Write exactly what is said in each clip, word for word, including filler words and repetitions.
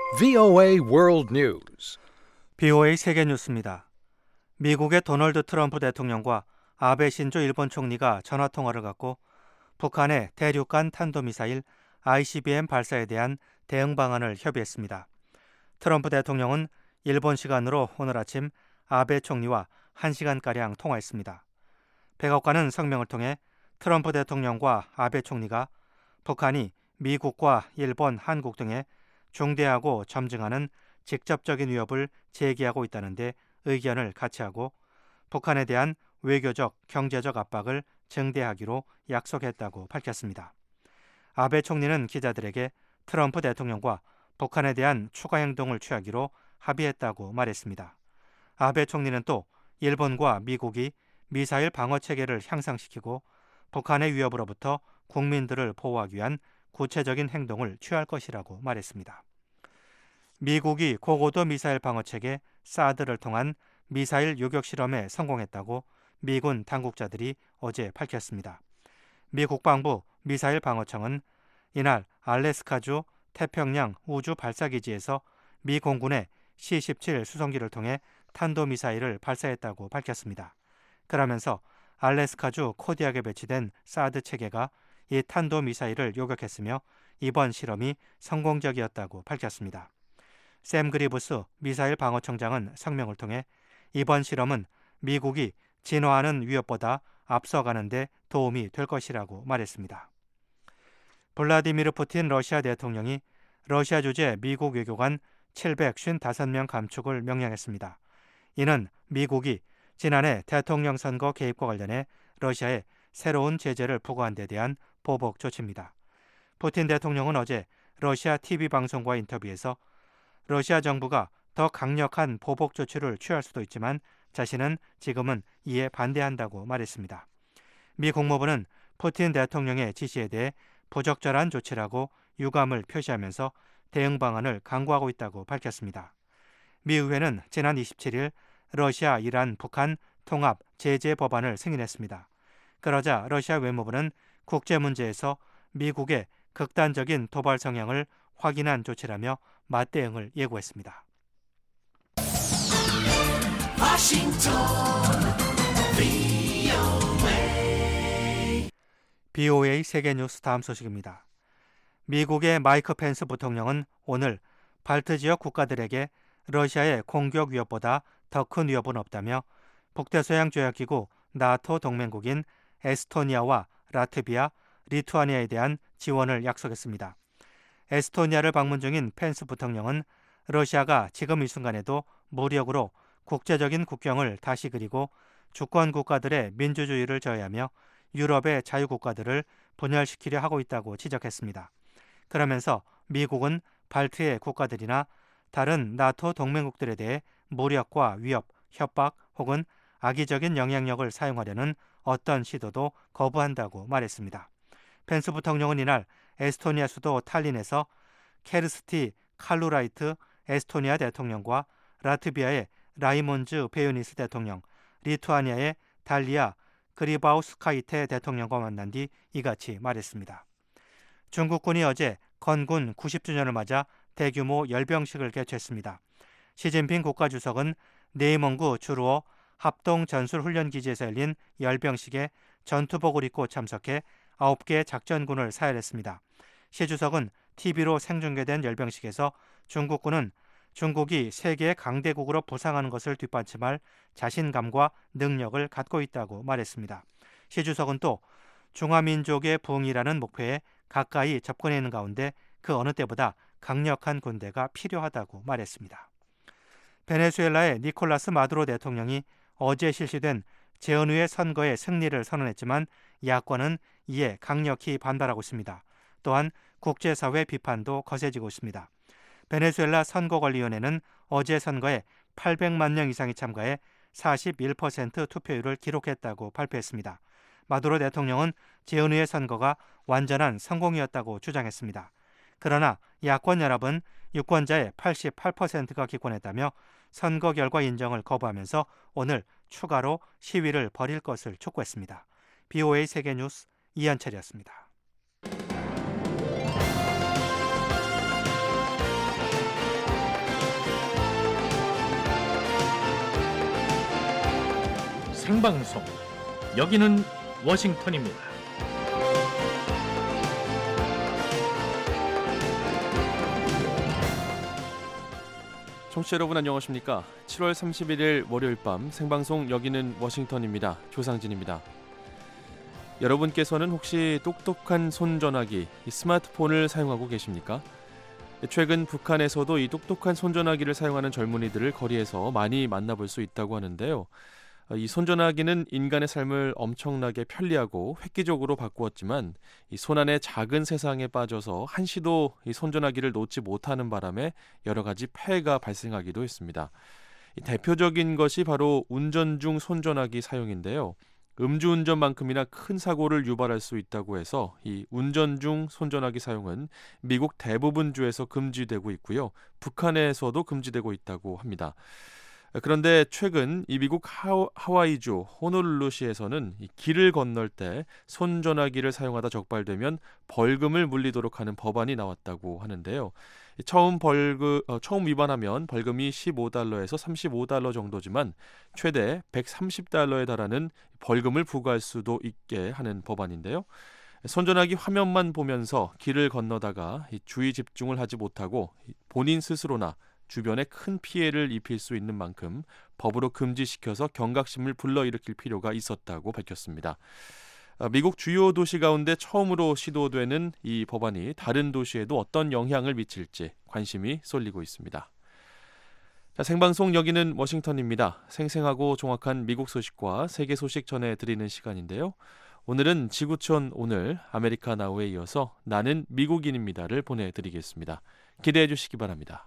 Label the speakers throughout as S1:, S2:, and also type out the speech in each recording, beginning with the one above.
S1: 브이오에이 World News.
S2: 브이오에이 세계 뉴스입니다. 미국의 도널드 트럼프 대통령과 아베 신조 일본 총리가 전화통화를 갖고 북한의 대륙간 탄도미사일 아이씨비엠 발사에 대한 대응 방안을 협의했습니다. 트럼프 대통령은 일본 시간으로 오늘 아침 아베 총리와 한 시간가량 통화했습니다. 백악관은 성명을 통해 트럼프 대통령과 아베 총리가 북한이 미국과 일본, 한국 등에 중대하고 점증하는 직접적인 위협을 제기하고 있다는 데 의견을 같이 하고 북한에 대한 외교적, 경제적 압박을 증대하기로 약속했다고 밝혔습니다. 아베 총리는 기자들에게 트럼프 대통령과 북한에 대한 추가 행동을 취하기로 합의했다고 말했습니다. 아베 총리는 또 일본과 미국이 미사일 방어 체계를 향상시키고 북한의 위협으로부터 국민들을 보호하기 위한 구체적인 행동을 취할 것이라고 말했습니다. 미국이 고고도 미사일 방어체계 사드를 통한 미사일 요격 실험에 성공했다고 미군 당국자들이 어제 밝혔습니다. 미 국방부 미사일 방어청은 이날 알래스카주 태평양 우주 발사기지에서 미 공군의 씨 십칠 수송기를 통해 탄도미사일을 발사했다고 밝혔습니다. 그러면서 알래스카주 코디악에 배치된 사드 체계가 이 탄도미사일을 요격했으며 이번 실험이 성공적이었다고 밝혔습니다. 샘 그리브스 미사일 방어청장은 성명을 통해 이번 실험은 미국이 진화하는 위협보다 앞서가는 데 도움이 될 것이라고 말했습니다. 블라디미르 푸틴 러시아 대통령이 러시아 주재 미국 외교관 칠백오십오 명 감축을 명령했습니다. 이는 미국이 지난해 대통령 선거 개입과 관련해 러시아에 새로운 제재를 부과한 데 대한 보복 조치입니다. 푸틴 대통령은 어제 러시아 티비 방송과 인터뷰에서 러시아 정부가 더 강력한 보복 조치를 취할 수도 있지만 자신은 지금은 이에 반대한다고 말했습니다. 미 국무부는 푸틴 대통령의 지시에 대해 부적절한 조치라고 유감을 표시하면서 대응 방안을 강구하고 있다고 밝혔습니다. 미 의회는 지난 이십칠일 러시아, 이란, 북한 통합 제재 법안을 승인했습니다. 그러자 러시아 외무부는 국제 문제에서 미국의 극단적인 도발 성향을 확인한 조치라며 맞대응을 예고했습니다.
S3: 워싱턴 브이오에이
S2: 브이오에이 세계뉴스 다음 소식입니다. 미국의 마이크 펜스 부통령은 오늘 발트 지역 국가들에게 러시아의 공격 위협보다 더 큰 위협은 없다며 북대서양 조약기구 나토 동맹국인 에스토니아와 라트비아, 리투아니아에 대한 지원을 약속했습니다. 에스토니아를 방문 중인 펜스 부통령은 러시아가 지금 이 순간에도 무력으로 국제적인 국경을 다시 그리고 주권 국가들의 민주주의를 저해하며 유럽의 자유국가들을 분열시키려 하고 있다고 지적했습니다. 그러면서 미국은 발트의 국가들이나 다른 나토 동맹국들에 대해 무력과 위협, 협박 혹은 악의적인 영향력을 사용하려는 어떤 시도도 거부한다고 말했습니다. 펜스 부통령은 이날 에스토니아 수도 탈린에서 케르스티 칼루라이트 에스토니아 대통령과 라트비아의 라이몬즈 베요니스 대통령, 리투아니아의 달리아 그리바우스카이테 대통령과 만난 뒤 이같이 말했습니다. 중국군이 어제 건군 구십 주년을 맞아 대규모 열병식을 개최했습니다. 시진핑 국가주석은 네이멍구 주루어 합동전술훈련기지에서 열린 열병식에 전투복을 입고 참석해 아홉 개 작전군을 사열했습니다. 시 주석은 티비로 생중계된 열병식에서 중국군은 중국이 세계 강대국으로 부상하는 것을 뒷받침할 자신감과 능력을 갖고 있다고 말했습니다. 시 주석은 또 중화민족의 부흥이라는 목표에 가까이 접근해 있는 가운데 그 어느 때보다 강력한 군대가 필요하다고 말했습니다. 베네수엘라의 니콜라스 마두로 대통령이 어제 실시된 재헌의회 선거의 승리를 선언했지만 야권은 이에 강력히 반발하고 있습니다. 또한 국제사회 비판도 거세지고 있습니다. 베네수엘라 선거관리위원회는 어제 선거에 팔백만 명 이상이 참가해 사십일 퍼센트 투표율을 기록했다고 발표했습니다. 마두로 대통령은 재헌의회 선거가 완전한 성공이었다고 주장했습니다. 그러나 야권 연합은 유권자의 팔십팔 퍼센트가 기권했다며 선거 결과 인정을 거부하면서 오늘 추가로 시위를 벌일 것을 촉구했습니다. 브이오에이 세계뉴스 이현철이었습니다.
S4: 생방송. 여기는 워싱턴입니다.
S5: 청취자 여러분 안녕하십니까? 칠월 삼십일일 월요일 밤 생방송 여기는 워싱턴입니다. 조상진입니다. 여러분께서는 혹시 똑똑한 손전화기, 이 스마트폰을 사용하고 계십니까? 최근 북한에서도 이 똑똑한 손전화기를 사용하는 젊은이들을 거리에서 많이 만나볼 수 있다고 하는데요. 이 손전화기는 인간의 삶을 엄청나게 편리하고 획기적으로 바꾸었지만 이 손안의 작은 세상에 빠져서 한시도 이 손전화기를 놓지 못하는 바람에 여러 가지 폐해가 발생하기도 했습니다. 이 대표적인 것이 바로 운전 중 손전화기 사용인데요. 음주운전만큼이나 큰 사고를 유발할 수 있다고 해서 이 운전 중 손전화기 사용은 미국 대부분 주에서 금지되고 있고요. 북한에서도 금지되고 있다고 합니다. 그런데 최근 이 미국 하와, 하와이주 호놀룰루시에서는 이 길을 건널 때 손전화기를 사용하다 적발되면 벌금을 물리도록 하는 법안이 나왔다고 하는데요. 처음 벌금 어, 처음 위반하면 벌금이 십오 달러에서 삼십오 달러 정도지만 최대 백삼십 달러에 달하는 벌금을 부과할 수도 있게 하는 법안인데요. 손전화기 화면만 보면서 길을 건너다가 이 주의 집중을 하지 못하고 본인 스스로나 주변에 큰 피해를 입힐 수 있는 만큼 법으로 금지시켜서 경각심을 불러일으킬 필요가 있었다고 밝혔습니다. 미국 주요 도시 가운데 처음으로 시도되는 이 법안이 다른 도시에도 어떤 영향을 미칠지 관심이 쏠리고 있습니다. 자, 생방송 여기는 워싱턴입니다. 생생하고 정확한 미국 소식과 세계 소식 전해드리는 시간인데요. 오늘은 지구촌 오늘 아메리카 나우에 이어서 나는 미국인입니다를 보내드리겠습니다. 기대해 주시기 바랍니다.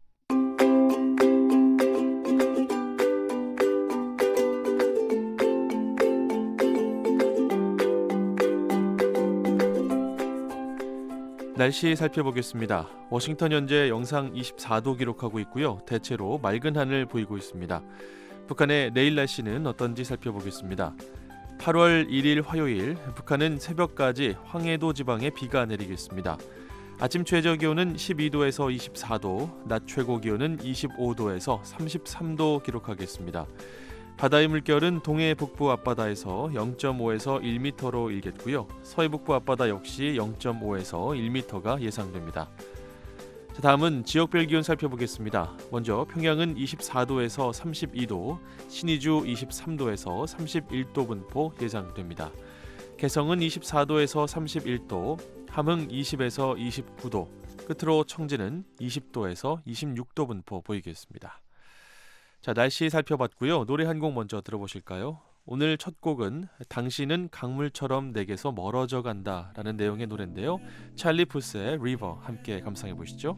S5: 날씨 살펴보겠습니다. 워싱턴 현재 영상 이십사 도 기록하고 있고요. 대체로 맑은 하늘 보이고 있습니다. 북한의 내일 날씨는 어떤지 살펴보겠습니다. 팔월 일일 화요일, 북한은 새벽까지 황해도 지방에 비가 내리겠습니다. 아침 최저 기온은 십이 도에서 이십사 도, 낮 최고 기온은 이십오 도에서 삼십삼 도 기록하겠습니다. 바다의 물결은 동해 북부 앞바다에서 영 점 오에서 일 미터로 일겠고요. 서해 북부 앞바다 역시 영 점 오에서 일 미터가 예상됩니다. 자, 다음은 지역별 기온 살펴보겠습니다. 먼저 평양은 이십사 도에서 삼십이 도, 신의주 이십삼 도에서 삼십일 도 분포 예상됩니다. 개성은 이십사 도에서 삼십일 도, 함흥 이십에서 이십구 도, 끝으로 청진은 이십 도에서 이십육 도 분포 보이겠습니다. 자, 날씨 살펴봤고요. 노래 한 곡 먼저 들어보실까요? 오늘 첫 곡은 당신은 강물처럼 내게서 멀어져 간다 라는 내용의 노래인데요. 찰리 푸스의 리버 함께 감상해 보시죠.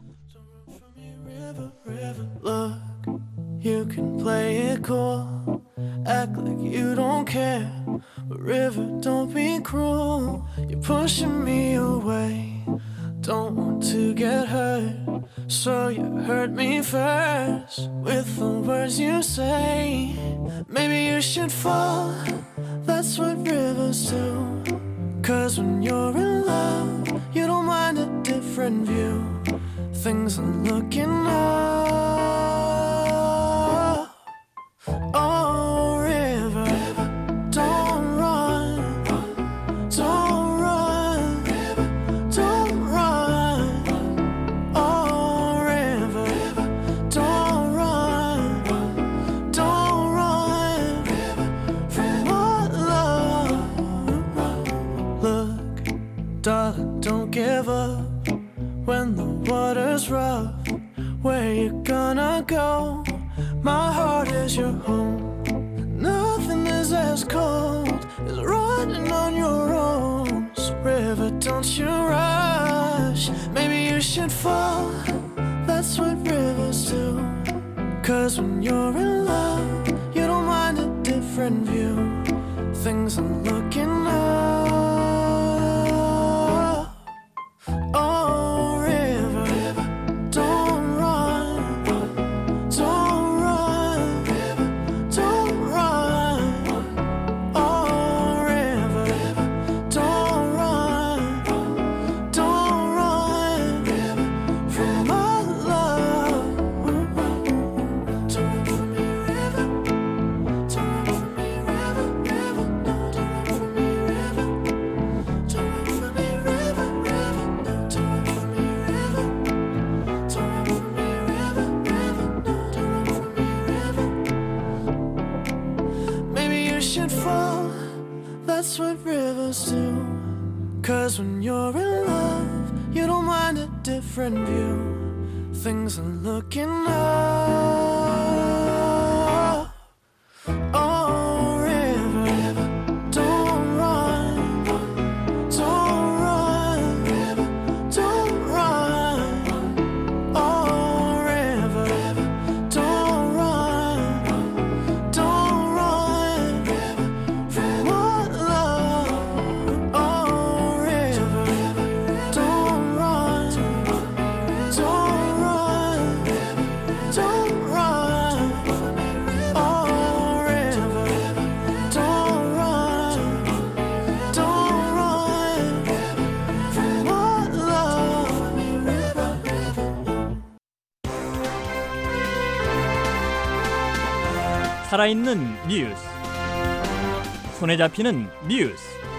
S6: Look, you can play it cool, act like you don't care, but river, don't be cruel. You're pushing me away, don't want to get hurt, so you hurt me first with the words you say. Maybe you should fall, that's what rivers do. Cause when you're in love, you don't mind a different view. Things are looking up. Oh, river, don't run, don't run, don't run. Oh, river, don't run, don't run from our love. Look, darling, don't give up when the water's rough. Where you gonna go? My heart is your home. Nothing is as cold as running on your own. So river, don't you rush. Maybe you should fall, that's what rivers do. Cause when you're in love, you don't mind a different view. Things are looking up. Oh, river, don't run, don't run, don't run. Oh, river, don't run, don't run from our love. Don't run from me, river, don't run from me, river. love, you don't mind a different view. Things are looking up. Oh, river, don't run, don't run, don't run. Oh, river, don't run, don't run from what love. Oh, river, don't run, don't run, don't run. Oh, river, don't run, don't run from what love.
S7: 살아있는 뉴스, 손에 잡히는 뉴스,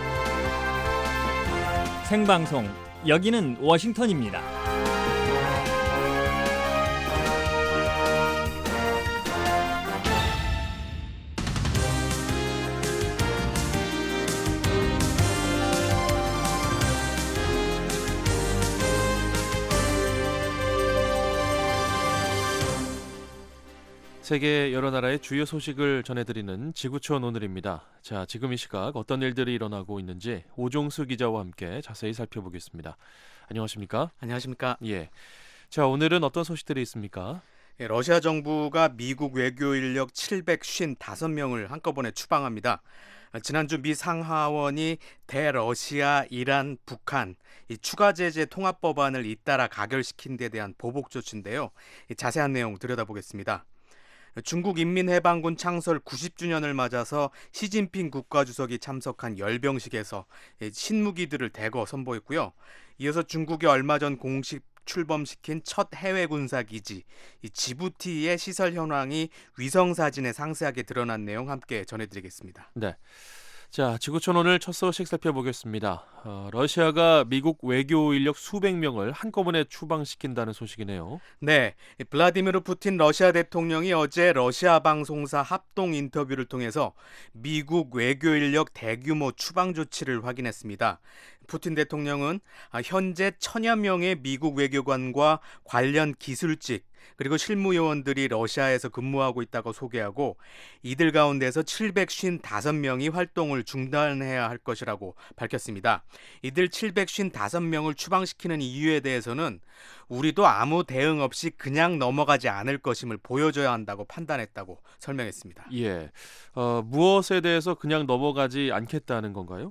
S7: 생방송, 여기는 워싱턴입니다.
S5: 세계 여러 나라의 주요 소식을 전해드리는 지구촌 오늘입니다. 자, 지금 이 시각 어떤 일들이 일어나고 있는지 오종수 기자와 함께 자세히 살펴보겠습니다. 안녕하십니까?
S8: 안녕하십니까?
S5: 예. 자, 오늘은 어떤 소식들이 있습니까?
S8: 예, 러시아 정부가 미국 외교 인력 칠백오십오 명을 한꺼번에 추방합니다. 지난주 미 상하원이 대러시아, 이란, 북한 이 추가 제재 통합 법안을 잇따라 가결시킨 데 대한 보복 조치인데요. 이 자세한 내용 들여다보겠습니다. 중국 인민해방군 창설 구십 주년을 맞아서 시진핑 국가주석이 참석한 열병식에서 신무기들을 대거 선보였고요. 이어서 중국이 얼마 전 공식 출범시킨 첫 해외 군사 기지 이 지부티의 시설 현황이 위성 사진에 상세하게 드러난 내용 함께 전해드리겠습니다.
S5: 네. 자, 지구촌 오늘 첫 소식 살펴보겠습니다. 어, 러시아가 미국 외교 인력 수백 명을 한꺼번에 추방시킨다는 소식이네요.
S8: 네, 블라디미르 푸틴 러시아 대통령이 어제 러시아 방송사 합동 인터뷰를 통해서 미국 외교 인력 대규모 추방 조치를 확인했습니다. 푸틴 대통령은 현재 천여 명의 미국 외교관과 관련 기술직 그리고 실무요원들이 러시아에서 근무하고 있다고 소개하고 이들 가운데서 칠백오십오 명이 활동을 중단해야 할 것이라고 밝혔습니다. 이들 칠백오십오 명을 추방시키는 이유에 대해서는 우리도 아무 대응 없이 그냥 넘어가지 않을 것임을 보여줘야 한다고 판단했다고 설명했습니다.
S5: 예, 어, 무엇에 대해서 그냥 넘어가지 않겠다는 건가요?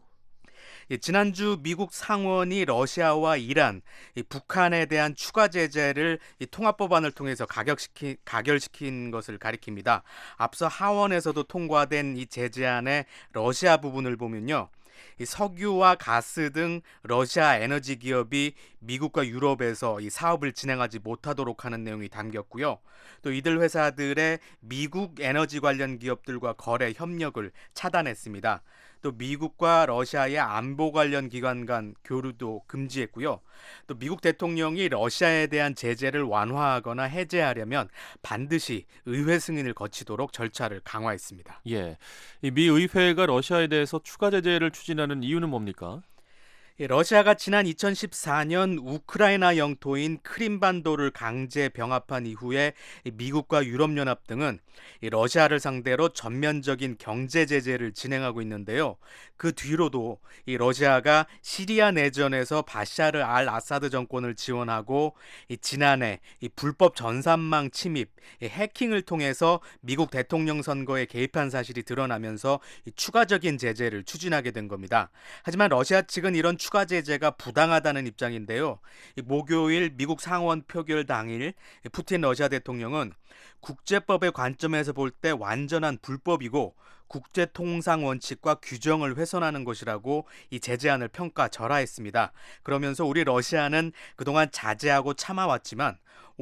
S8: 예, 지난주 미국 상원이 러시아와 이란, 이 북한에 대한 추가 제재를 이 통합법안을 통해서 가격시키, 가결시킨 것을 가리킵니다. 앞서 하원에서도 통과된 이 제재안의 러시아 부분을 보면요. 이 석유와 가스 등 러시아 에너지 기업이 미국과 유럽에서 이 사업을 진행하지 못하도록 하는 내용이 담겼고요. 또 이들 회사들의 미국 에너지 관련 기업들과 거래 협력을 차단했습니다. 또 미국과 러시아의 안보 관련 기관 간 교류도 금지했고요. 또 미국 대통령이 러시아에 대한 제재를 완화하거나 해제하려면 반드시 의회 승인을 거치도록 절차를 강화했습니다.
S5: 예, 이 미 의회가 러시아에 대해서 추가 제재를 추진하는 이유는 뭡니까?
S8: 러시아가 지난 이천십사 년 우크라이나 영토인 크림반도를 강제 병합한 이후에 미국과 유럽연합 등은 러시아를 상대로 전면적인 경제 제재를 진행하고 있는데요. 그 뒤로도 이 러시아가 시리아 내전에서 바샤르 알 아사드 정권을 지원하고 이 지난해 이 불법 전산망 침입, 이 해킹을 통해서 미국 대통령 선거에 개입한 사실이 드러나면서 이 추가적인 제재를 추진하게 된 겁니다. 하지만 러시아 측은 이런 추가 제재가 부당하다는 입장인데요. 목요일 미국 상원 표결 당일 푸틴 러시아 대통령은 국제법의 관점에서 볼 때 완전한 불법이고 국제통상 원칙과 규정을 훼손하는 것이라고 이 제재안을 평가절하했습니다. 그러면서 우리 러시아는 그동안 자제하고 참아왔지만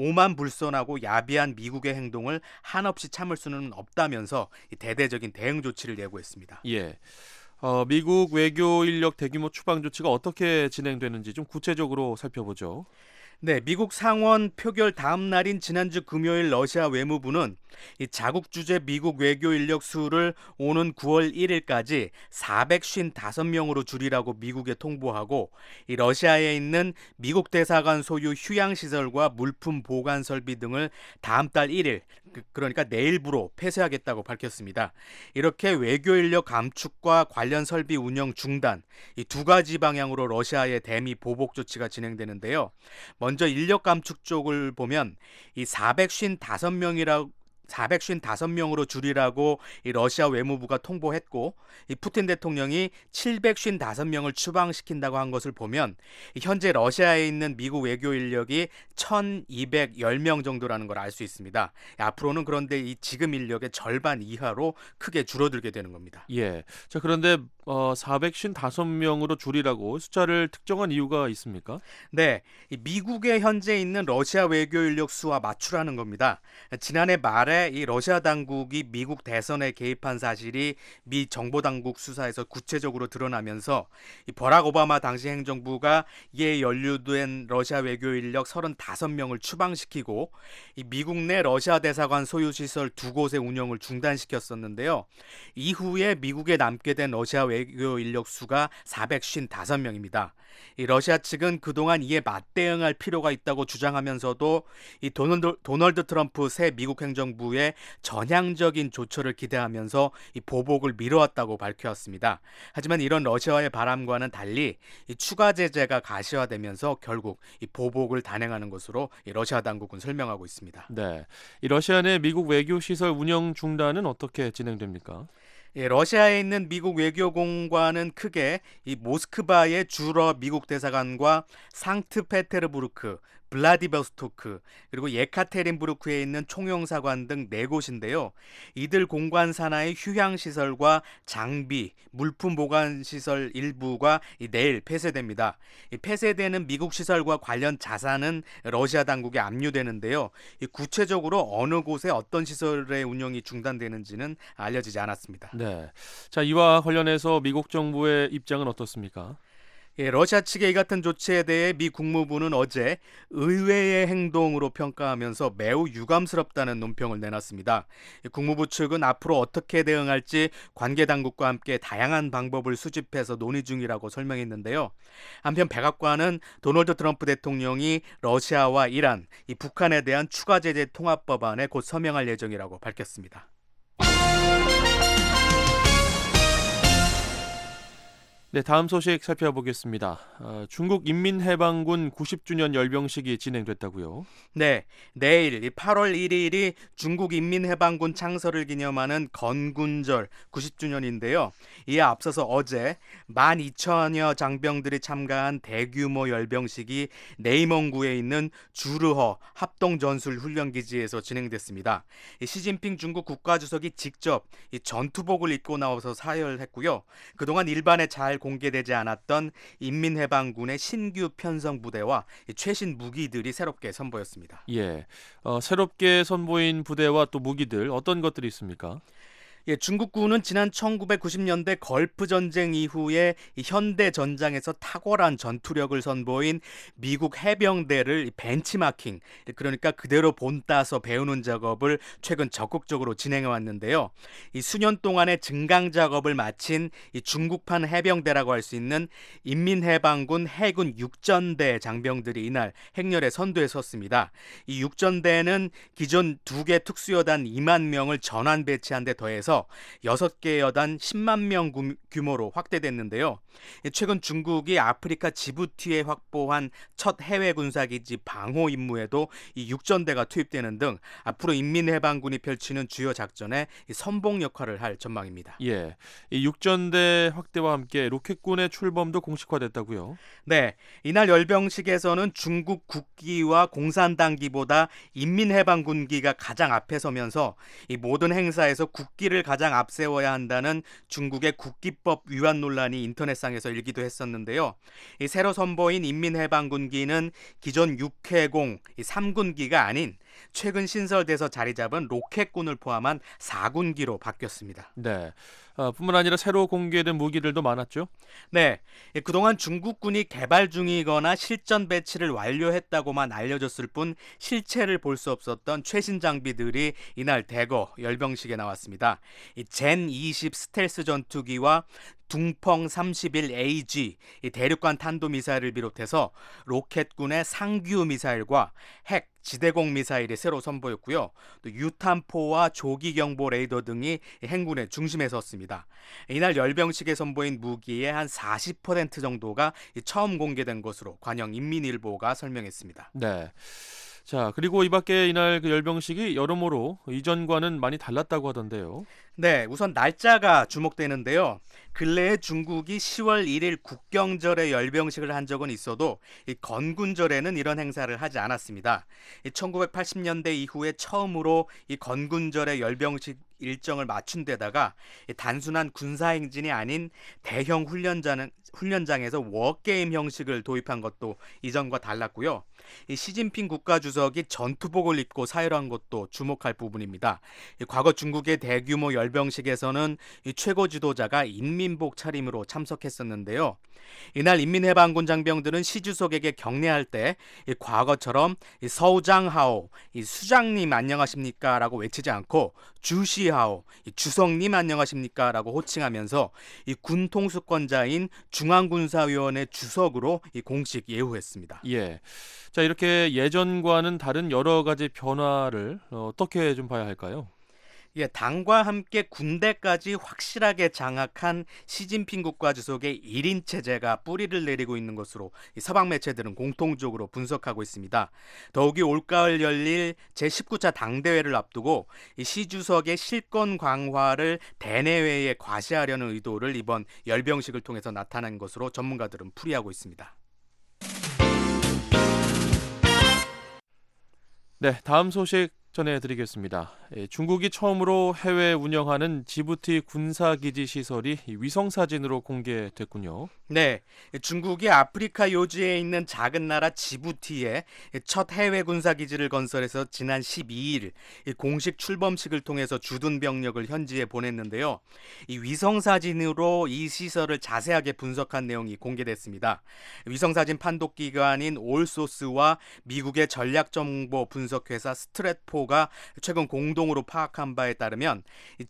S8: 오만불선하고 야비한 미국의 행동을 한없이 참을 수는 없다면서 이 대대적인 대응 조치를 예고했습니다.
S5: 예. 어, 미국 외교 인력 대규모 추방 조치가 어떻게 진행되는지 좀 구체적으로 살펴보죠.
S8: 네, 미국 상원 표결 다음 날인 지난주 금요일 러시아 외무부는 이 자국 주재 미국 외교 인력 수를 오는 구월 일일까지 사백오십오 명으로 줄이라고 미국에 통보하고 이 러시아에 있는 미국 대사관 소유 휴양 시설과 물품 보관 설비 등을 다음 달 일일, 그러니까 내일부로 폐쇄하겠다고 밝혔습니다. 이렇게 외교 인력 감축과 관련 설비 운영 중단, 이 두 가지 방향으로 러시아의 대미 보복 조치가 진행되는데요. 먼저 인력 감축 쪽을 보면 이 사백오십오 명이라고 사백오십오 명으로 줄이라고 이 러시아 외무부가 통보했고, 이 푸틴 대통령이 칠백오십오 명을 추방시킨다고 한 것을 보면 현재 러시아에 있는 미국 외교 인력이 천이백십 명 정도라는 걸 알 수 있습니다. 앞으로는 그런데 이 지금 인력의 절반 이하로 크게 줄어들게 되는 겁니다.
S5: 예. 자, 그런데 어, 사백오십오 명으로 줄이라고 숫자를 특정한 이유가 있습니까?
S8: 네, 이 미국에 현재 있는 러시아 외교 인력 수와 맞추라는 겁니다. 지난해 말에 이 러시아 당국이 미국 대선에 개입한 사실이 미 정보 당국 수사에서 구체적으로 드러나면서 이 버락 오바마 당시 행정부가 이에 연루된 러시아 외교 인력 서른다섯 명을 추방시키고 이 미국 내 러시아 대사관 소유 시설 두 곳의 운영을 중단시켰었는데요. 이후에 미국에 남게 된 러시아 외교 인력 수가 사백오십오 명입니다. 이 러시아 측은 그동안 이에 맞대응할 필요가 있다고 주장하면서도 이 도널드, 도널드 트럼프 새 미국 행정부의 전향적인 조처를 기대하면서 이 보복을 미뤄왔다고 밝혀왔습니다. 하지만 이런 러시아의 바람과는 달리 이 추가 제재가 가시화되면서 결국 이 보복을 단행하는 것으로 이 러시아 당국은 설명하고 있습니다.
S5: 네, 이 러시아 내 미국 외교 시설 운영 중단은 어떻게 진행됩니까?
S8: 예, 러시아에 있는 미국 외교공관은 크게 이 모스크바의 주러 미국 대사관과 상트페테르부르크, 블라디보스토크, 그리고 예카테린부르크에 있는 총영사관 등 네 곳인데요. 이들 공관 산하의 휴양시설과 장비, 물품 보관시설 일부가 이 내일 폐쇄됩니다. 이 폐쇄되는 미국 시설과 관련 자산은 러시아 당국에 압류되는데요. 이 구체적으로 어느 곳에 어떤 시설의 운영이 중단되는지는 알려지지 않았습니다.
S5: 네, 자, 이와 관련해서 미국 정부의 입장은 어떻습니까?
S8: 예, 러시아 측의 이 같은 조치에 대해 미 국무부는 어제 의외의 행동으로 평가하면서 매우 유감스럽다는 논평을 내놨습니다. 국무부 측은 앞으로 어떻게 대응할지 관계 당국과 함께 다양한 방법을 수집해서 논의 중이라고 설명했는데요. 한편 백악관은 도널드 트럼프 대통령이 러시아와 이란, 이 북한에 대한 추가 제재 통합 법안에 곧 서명할 예정이라고 밝혔습니다.
S5: 네, 다음 소식 살펴보겠습니다. 어, 중국 인민해방군 구십 주년 열병식이 진행됐다고요?
S8: 네, 내일 팔월 일일이 중국 인민해방군 창설을 기념하는 건군절 구십 주년인데요. 이에 앞서서 어제 만 이천여 장병들이 참가한 대규모 열병식이 내이멍구에 있는 주르허 합동전술훈련기지에서 진행됐습니다. 시진핑 중국 국가주석이 직접 이 전투복을 입고 나와서 사열했고요. 그동안 일반에 잘 공개되지 않았던 인민해방군의 신규 편성 부대와 최신 무기들이 새롭게 선보였습니다.
S5: 예, 어, 새롭게 선보인 부대와 또 무기들 어떤 것들이 있습니까?
S8: 예, 중국군은 지난 천구백구십 년대 걸프 전쟁 이후에 이 현대 전장에서 탁월한 전투력을 선보인 미국 해병대를 벤치마킹, 그러니까 그대로 본따서 배우는 작업을 최근 적극적으로 진행해 왔는데요. 이 수년 동안의 증강 작업을 마친 이 중국판 해병대라고 할 수 있는 인민해방군 해군 육전대 장병들이 이날 행렬에 선두에 섰습니다. 이 육전대는 기존 두 개 특수여단 이만 명을 전환 배치한 데 더해서 여섯 개 여단 십만 명 규모로 확대됐는데요. 최근 중국이 아프리카 지부티에 확보한 첫 해외 군사기지 방호 임무에도 이 육전대가 투입되는 등 앞으로 인민해방군이 펼치는 주요 작전에 선봉 역할을 할 전망입니다.
S5: 예, 이 육전대 확대와 함께 로켓군의 출범도 공식화됐다고요?
S8: 네, 이날 열병식에서는 중국 국기와 공산당기보다 인민해방군기가 가장 앞에 서면서 이 모든 행사에서 국기를 가장 앞세워야 한다는 중국의 국기법 위반 논란이 인터넷상에서 일기도 했었는데요. 이 새로 선보인 인민해방군기는 기존 육해공 삼군기가 아닌 최근 신설돼서 자리 잡은 로켓군을 포함한 사 군기로 바뀌었습니다.
S5: 네. 아, 뿐만 아니라 새로 공개된 무기들도 많았죠?
S8: 네, 그동안 중국군이 개발 중이거나 실전 배치를 완료했다고만 알려졌을 뿐 실체를 볼 수 없었던 최신 장비들이 이날 대거 열병식에 나왔습니다. 이 젠 이십 스텔스 전투기와 둥펑 삼십일 에이지 이 대륙간 탄도미사일을 비롯해서 로켓군의 상규 미사일과 핵, 지대공 미사일이 새로 선보였고요. 또 유탄포와 조기경보 레이더 등이 행군의 중심에 섰습니다. 이날 열병식에 선보인 무기의 한 사십 퍼센트 정도가 처음 공개된 것으로 관영 인민일보가 설명했습니다.
S5: 네. 자, 그리고 이 밖에 이날 그 열병식이 여러모로 이전과는 많이 달랐다고 하던데요.
S8: 네, 우선 날짜가 주목되는데요. 근래에 중국이 시월 일일 국경절에 열병식을 한 적은 있어도 이 건군절에는 이런 행사를 하지 않았습니다. 이 천구백팔십 년대 이후에 처음으로 이 건군절에 열병식 일정을 맞춘 데다가 이 단순한 군사행진이 아닌 대형 훈련장, 훈련장에서 워게임 형식을 도입한 것도 이전과 달랐고요. 이 시진핑 국가주석이 전투복을 입고 사열한 것도 주목할 부분입니다. 이 과거 중국의 대규모 열병식에서는 이 최고 지도자가 인민복 차림으로 참석했었는데요. 이날 인민해방군 장병들은 시 주석에게 격려할 때 이 과거처럼 이 서우장하오, 이 수장님 안녕하십니까? 라고 외치지 않고 주시하오, 이 주석님 안녕하십니까? 라고 호칭하면서 이 군 통수권자인 중앙군사위원회 주석으로 이 공식 예우했습니다.
S5: 예. 자, 이렇게 예전과는 다른 여러 가지 변화를 어떻게 좀 봐야 할까요?
S8: 예, 당과 함께 군대까지 확실하게 장악한 시진핑 국가주석의 일 인 체제가 뿌리를 내리고 있는 것으로 서방 매체들은 공통적으로 분석하고 있습니다. 더욱이 올가을 열릴 제십구 차 당대회를 앞두고 시 주석의 실권 강화를 대내외에 과시하려는 의도를 이번 열병식을 통해서 나타난 것으로 전문가들은 풀이하고 있습니다.
S5: 네, 다음 소식 전해드리겠습니다. 예, 중국이 처음으로 해외 운영하는 지부티 군사기지 시설이 위성사진으로 공개됐군요.
S8: 네, 중국이 아프리카 요지에 있는 작은 나라 지부티에 첫 해외 군사기지를 건설해서 지난 십이일 공식 출범식을 통해서 주둔 병력을 현지에 보냈는데요. 이 위성사진으로 이 시설을 자세하게 분석한 내용이 공개됐습니다. 위성사진 판독기관인 올소스와 미국의 전략정보 분석회사 스트랫포가 최근 공동으로 파악한 바에 따르면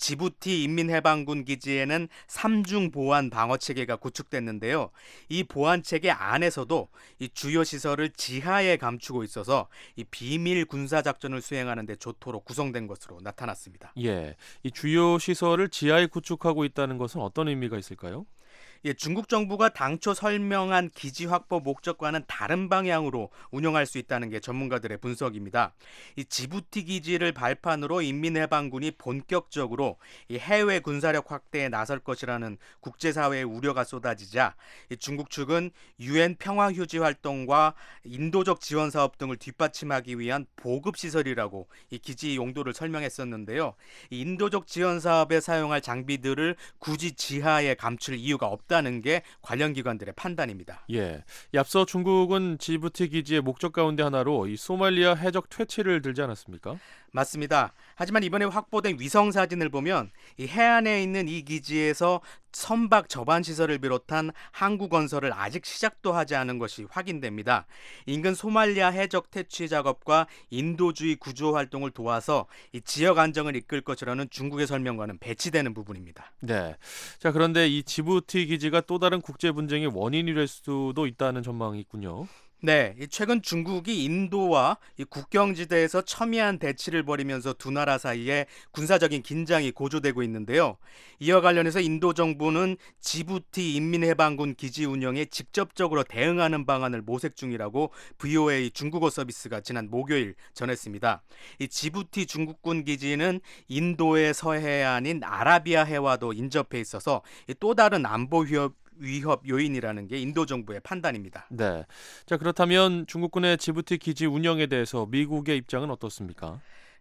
S8: 지부티 인민해방군 기지에는 삼중 보안 방어 체계가 구축됐는데요. 이 보안 체계 안에서도 이 주요 시설을 지하에 감추고 있어서 이 비밀 군사 작전을 수행하는 데 좋도록 구성된 것으로 나타났습니다.
S5: 예, 이 주요 시설을 지하에 구축하고 있다는 것은 어떤 의미가 있을까요?
S8: 예, 중국 정부가 당초 설명한 기지 확보 목적과는 다른 방향으로 운영할 수 있다는 게 전문가들의 분석입니다. 이 지부티 기지를 발판으로 인민해방군이 본격적으로 이 해외 군사력 확대에 나설 것이라는 국제사회의 우려가 쏟아지자 이 중국 측은 유엔 평화휴지 활동과 인도적 지원 사업 등을 뒷받침하기 위한 보급시설이라고 이 기지 용도를 설명했었는데요. 이 인도적 지원 사업에 사용할 장비들을 굳이 지하에 감출 이유가 없다. 다는 게 관련 기관들의 판단입니다.
S5: 예, 앞서 중국은 지부티 기지의 목적 가운데 하나로 이 소말리아 해적 퇴치를 들지 않았습니까?
S8: 맞습니다. 하지만 이번에 확보된 위성 사진을 보면 이 해안에 있는 이 기지에서 선박 저반 시설을 비롯한 항구 건설을 아직 시작도 하지 않은 것이 확인됩니다. 인근 소말리아 해적 퇴치 작업과 인도주의 구조 활동을 도와서 이 지역 안정을 이끌 것이라는 중국의 설명과는 배치되는 부분입니다.
S5: 네. 자, 그런데 이 지부티 기지가 또 다른 국제 분쟁의 원인이 될 수도 있다는 전망이 있군요.
S8: 네, 최근 중국이 인도와 이 국경지대에서 첨예한 대치를 벌이면서 두 나라 사이에 군사적인 긴장이 고조되고 있는데요. 이와 관련해서 인도 정부는 지부티 인민해방군 기지 운영에 직접적으로 대응하는 방안을 모색 중이라고 브이오에이 중국어 서비스가 지난 목요일 전했습니다. 이 지부티 중국군 기지는 인도의 서해안인 아라비아 해와도 인접해 있어서 또 다른 안보 위협 위협 요인이라는 게 인도 정부의 판단입니다.
S5: 네. 자, 그렇다면 중국군의 지부티 기지 운영에 대해서 미국의 입장은 어떻습니까?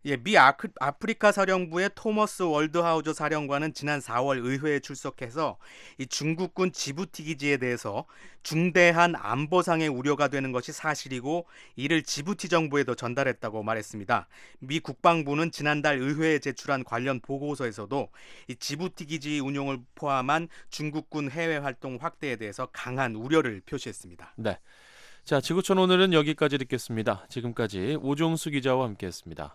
S8: 예, 미 아크, 아프리카 사령부의 토머스 월드하우저 사령관은 지난 사월 의회에 출석해서 이 중국군 지부티 기지에 대해서 중대한 안보상의 우려가 되는 것이 사실이고 이를 지부티 정부에도 전달했다고 말했습니다. 미 국방부는 지난달 의회에 제출한 관련 보고서에서도 이 지부티 기지 운용을 포함한 중국군 해외 활동 확대에 대해서 강한 우려를 표시했습니다.
S5: 네. 자, 지구촌 오늘은 여기까지 듣겠습니다. 지금까지 오종수 기자와 함께했습니다.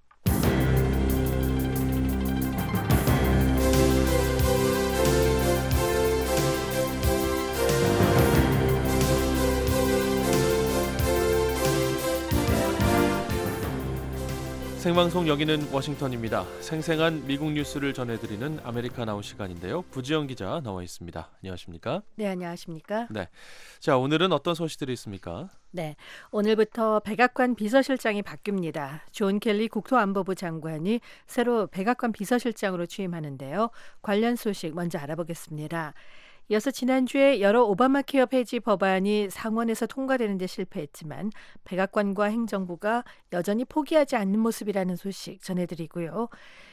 S5: 생방송 여기는 워싱턴입니다. 생생한 미국 뉴스를 전해드리는 아메리카나우 시간인데요. 부지영 기자 나와 있습니다. 안녕하십니까?
S9: 네, 안녕하십니까?
S5: 네. 자, 오늘은 어떤 소식들이 있습니까?
S9: 네, 오늘부터 백악관 비서실장이 바뀝니다. 존 켈리 국토안보부 장관이 새로 백악관 비서실장으로 취임하는데요. 관련 소식 먼저 알아보겠습니다. 이어서 지난주에 여러 오바마 케어 폐지 법안이 상원에서 통과되는 데 실패했지만 백악관과 행정부가 여전히 포기하지 않는 모습이라는 소식 전해드리고요.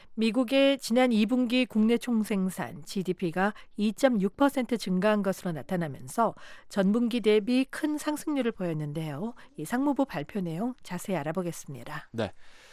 S9: 미국의 지난 이 분기 국내 총생산 지디피가 이 점 육 퍼센트 증가한 것으로 나타나면서 전분기 대비 큰 상승률을 보였는데요. 이 상무부 발표 내용 자세히 알아보겠습니다.
S5: 네.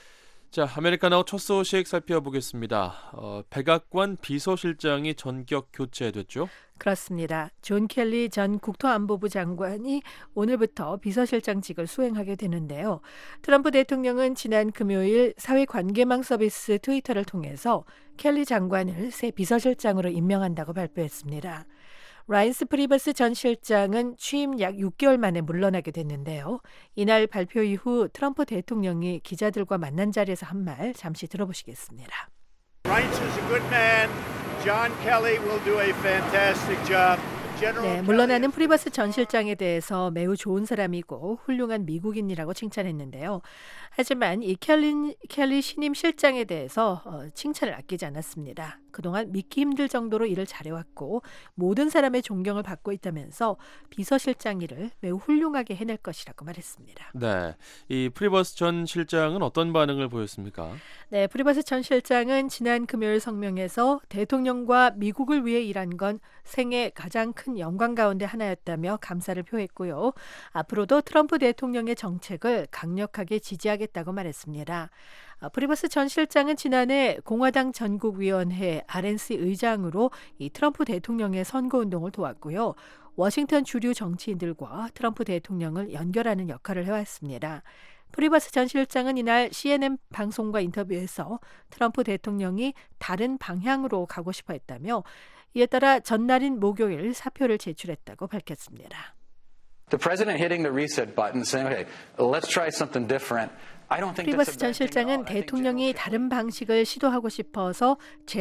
S5: 자, 아메리카나우 첫 소식 살펴보겠습니다. 어, 백악관 비서실장이 전격 교체됐죠?
S9: 그렇습니다. 존 켈리 전 국토안보부 장관이 오늘부터 비서실장직을 수행하게 되는데요. 트럼프 대통령은 지난 금요일 사회관계망 서비스 트위터를 통해서 켈리 장관을 새 비서실장으로 임명한다고 발표했습니다. 라인스 프리버스 전 실장은 취임 약 육 개월 만에 물러나게 됐는데요. 이날 발표 이후 트럼프 대통령이 기자들과 만난 자리에서 한 말 잠시 들어보시겠습니다.
S10: Reince is a good man. John Kelly will do a fantastic job.
S9: 네, 물러나는 프리버스 전 실장에 대해서 매우 좋은 사람이고 훌륭한 미국인이라고 칭찬했는데요. 하지만 이 켈리, 켈리 신임 실장에 대해서 어, 칭찬을 아끼지 않았습니다. 그동안 믿기 힘들 정도로 일을 잘해왔고 모든 사람의 존경을 받고 있다면서 비서실장 일을 매우 훌륭하게 해낼 것이라고 말했습니다.
S5: 네, 이 프리버스 전 실장은 어떤 반응을 보였습니까?
S9: 네, 프리버스 전 실장은 지난 금요일 성명에서 대통령과 미국을 위해 일한 건 생애 가장 큰 영광 가운데 하나였다며 감사를 표했고요. 앞으로도 트럼프 대통령의 정책을 강력하게 지지하겠다고 말했습니다. 프리버스 전 실장은 지난해 공화당 전국위원회 알엔씨 의장으로 이 트럼프 대통령의 선거운동을 도왔고요. 워싱턴 주류 정치인들과 트럼프 대통령을 연결하는 역할을 해왔습니다. 프리버스 전 실장은 이날 씨엔엔 방송과 인터뷰에서 트럼프 대통령이 다른 방향으로 가고 싶어 했다며 이에 따라 전날인 목요일 사표를 제출했다고 밝혔습니다.
S11: The president hitting the reset button saying, "Okay, let's try something different."
S9: 프리버스 전 실장은 대통령이 다른 방식을 시도하고 싶어서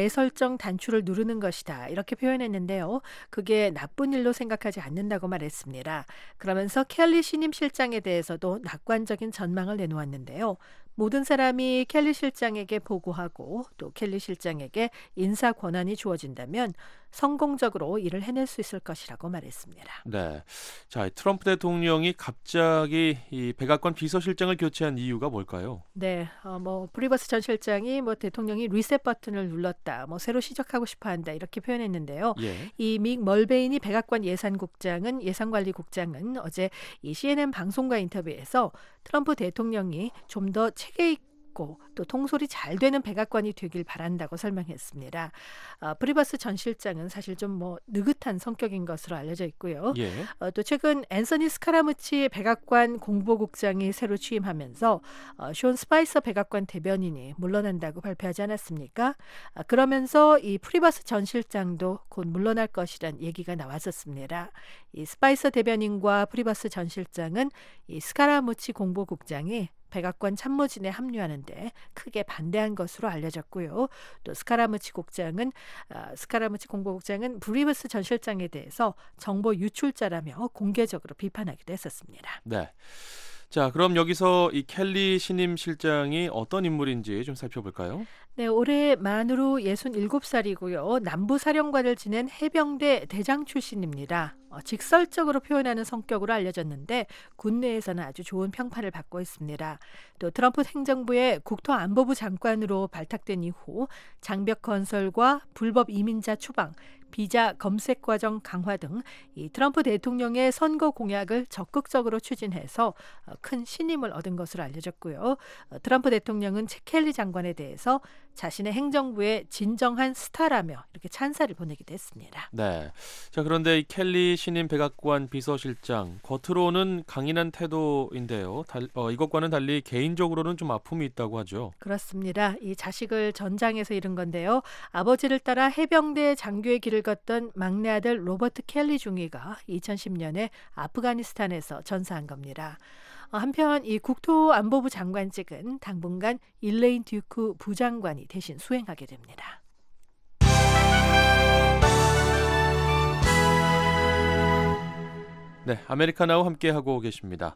S9: 재설정 단추를 누르는 것이다. 이렇게 표현했는데요. 그게 나쁜 일로 생각하지 않는다고 말했습니다. 그러면서 켈리 신임 실장에 대해서도 낙관적인 전망을 내놓았는데요. 모든 사람이 켈리 실장에게 보고하고 또 켈리 실장에게 인사 권한이 주어진다면 성공적으로 일을 해낼 수 있을 것이라고 말했습니다.
S5: 네, 자 트럼프 대통령이 갑자기 이 백악관 비서실장을 교체한 이유가 뭘까요?
S9: 네, 어, 뭐 프리버스 전 실장이 뭐 대통령이 리셋 버튼을 눌렀다, 뭐 새로 시작하고 싶어한다 이렇게 표현했는데요.
S5: 예.
S9: 이 믹 멀베인이 백악관 예산국장은 예산관리국장은 어제 이 씨엔엔 방송과 인터뷰에서 트럼프 대통령이 좀 더 체계 있고 또 통솔이 잘 되는 백악관이 되길 바란다고 설명했습니다. 어, 프리버스 전 실장은 사실 좀 뭐 느긋한 성격인 것으로 알려져 있고요.
S5: 예.
S9: 어, 또 최근 앤서니 스카라무치 백악관 공보국장이 새로 취임하면서 어, 숀 스파이서 백악관 대변인이 물러난다고 발표하지 않았습니까? 아, 그러면서 이 프리버스 전 실장도 곧 물러날 것이란 얘기가 나왔었습니다. 이 스파이서 대변인과 프리버스 전 실장은 이 스카라무치 공보국장이 백악관 참모진에 합류하는데 크게 반대한 것으로 알려졌고요. 또 스카라무치 국장은 어, 스카라무치 공보국장은 프리버스 전 실장에 대해서 정보 유출자라며 공개적으로 비판하기도 했었습니다.
S5: 네. 자, 그럼 여기서 이 켈리 신임 실장이 어떤 인물인지 좀 살펴볼까요?
S9: 네, 올해 만으로 예순일곱 살이고요. 남부 사령관을 지낸 해병대 대장 출신입니다. 어, 직설적으로 표현하는 성격으로 알려졌는데 국내에서는 아주 좋은 평판을 받고 있습니다. 또 트럼프 행정부의 국토안보부 장관으로 발탁된 이후 장벽건설과 불법 이민자 추방, 비자 검색 과정 강화 등 이 트럼프 대통령의 선거 공약을 적극적으로 추진해서 큰 신임을 얻은 것으로 알려졌고요. 트럼프 대통령은 켈리 장관에 대해서 자신의 행정부의 진정한 스타라며 이렇게 찬사를 보내기도 했습니다.
S5: 네. 자, 그런데 이 켈리 신임 백악관 비서실장 겉으로는 강인한 태도인데요. 달, 어, 이것과는 달리 개인적으로는 좀 아픔이 있다고 하죠.
S9: 그렇습니다. 이 자식을 전장에서 잃은 건데요. 아버지를 따라 해병대 장교의 길을 걷던 막내 아들 로버트 켈리 중위가 이천십 년에 아프가니스탄에서 전사한 겁니다. 한편 이 국토안보부 장관직은 당분간 일레인 듀크 부장관이 대신 수행하게 됩니다.
S5: 네, 아메리카나우 함께하고 계십니다.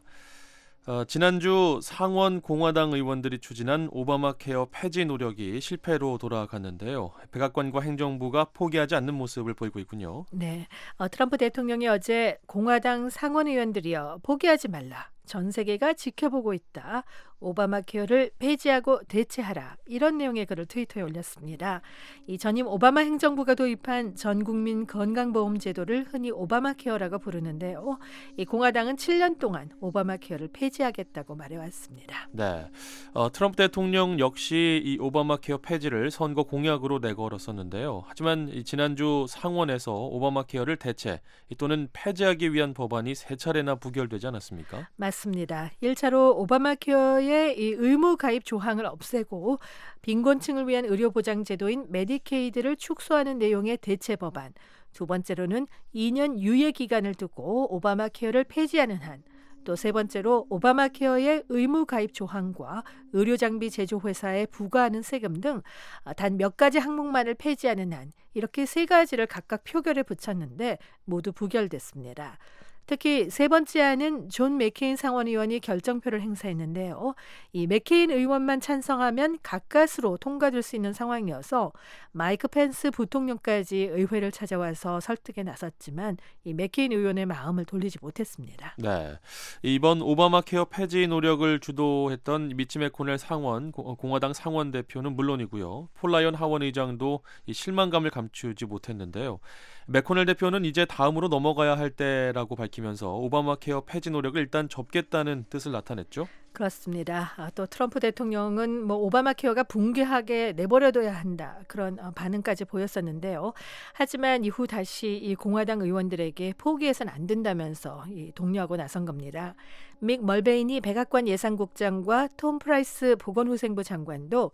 S5: 어, 지난주 상원 공화당 의원들이 추진한 오바마 케어 폐지 노력이 실패로 돌아갔는데요. 백악관과 행정부가 포기하지 않는 모습을 보이고 있군요.
S9: 네, 어, 트럼프 대통령이 어제 공화당 상원 의원들이여 포기하지 말라. 전 세계가 지켜보고 있다. 오바마 케어를 폐지하고 대체하라. 이런 내용의 글을 트위터에 올렸습니다. 이 전임 오바마 행정부가 도입한 전 국민 건강보험 제도를 흔히 오바마 케어라고 부르는데요. 이 공화당은 칠 년 동안 오바마 케어를 폐지하겠다고 말해왔습니다.
S5: 네, 어, 트럼프 대통령 역시 이 오바마 케어 폐지를 선거 공약으로 내걸었었는데요. 하지만 이 지난주 상원에서 오바마 케어를 대체 또는 폐지하기 위한 법안이 세 차례나 부결되지 않았습니까?
S9: 맞습니다. 일 차로 오바마 케어의 이 의무 가입 조항을 없애고 빈곤층을 위한 의료보장 제도인 메디케이드를 축소하는 내용의 대체 법안. 두 번째로는 이 년 유예 기간을 두고 오바마 케어를 폐지하는 한. 또 세 번째로 오바마 케어의 의무 가입 조항과 의료 장비 제조 회사에 부과하는 세금 등 단 몇 가지 항목만을 폐지하는 한. 이렇게 세 가지를 각각 표결에 붙였는데 모두 부결됐습니다. 특히 세 번째 안은 존 맥케인 상원의원이 결정표를 행사했는데요. 이 맥케인 의원만 찬성하면 가까스로 통과될 수 있는 상황이어서 마이크 펜스 부통령까지 의회를 찾아와서 설득에 나섰지만 이 맥케인 의원의 마음을 돌리지 못했습니다.
S5: 네, 이번 오바마 케어 폐지 노력을 주도했던 미치 맥코넬 상원 공화당 상원 대표는 물론이고요. 폴 라이언 하원 의장도 이 실망감을 감추지 못했는데요. 맥코넬 대표는 이제 다음으로 넘어가야 할 때라고 밝히면서 오바마 케어 폐지 노력을 일단 접겠다는 뜻을 나타냈죠.
S9: 그렇습니다. 아, 또 트럼프 대통령은 뭐 오바마 케어가 붕괴하게 내버려둬야 한다. 그런 어, 반응까지 보였었는데요. 하지만 이후 다시 이 공화당 의원들에게 포기해서는 안 된다면서 이 독려하고 나선 겁니다. 믹 멀베인이 백악관 예산국장과 톰 프라이스 보건후생부 장관도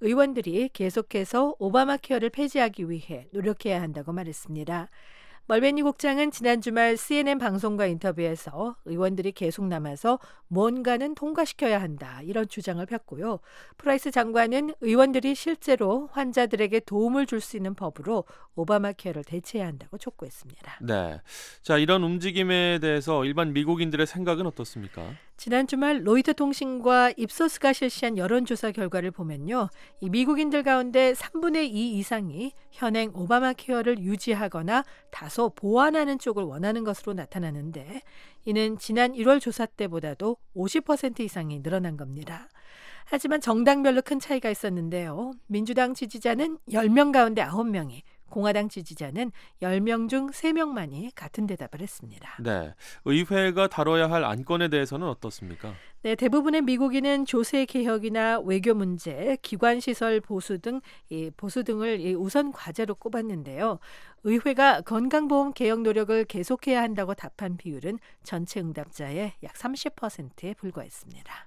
S9: 의원들이 계속해서 오바마 케어를 폐지하기 위해 노력해야 한다고 말했습니다. 멀베니 국장은 지난 주말 씨엔엔 방송과 인터뷰에서 의원들이 계속 남아서 뭔가는 통과시켜야 한다 이런 주장을 폈고요. 프라이스 장관은 의원들이 실제로 환자들에게 도움을 줄 수 있는 법으로 오바마 케어를 대체해야 한다고 촉구했습니다.
S5: 네, 자 이런 움직임에 대해서 일반 미국인들의 생각은 어떻습니까?
S9: 지난 주말 로이터 통신과 입소스가 실시한 여론조사 결과를 보면요. 이 미국인들 가운데 삼분의 이 이상이 현행 오바마 케어를 유지하거나 다소 보완하는 쪽을 원하는 것으로 나타나는데 이는 지난 일월 조사 때보다도 오십 퍼센트 이상이 늘어난 겁니다. 하지만 정당별로 큰 차이가 있었는데요. 민주당 지지자는 열 명 가운데 아홉 명이 공화당 지지자는 열 명 중 세 명만이 같은 대답을 했습니다.
S5: 네, 의회가 다뤄야 할 안건에 대해서는 어떻습니까?
S9: 네, 대부분의 미국인은 조세 개혁이나 외교 문제, 기관 시설 보수 등 이 보수 등을 이 우선 과제로 꼽았는데요. 의회가 건강보험 개혁 노력을 계속해야 한다고 답한 비율은 전체 응답자의 약 삼십 퍼센트에 불과했습니다.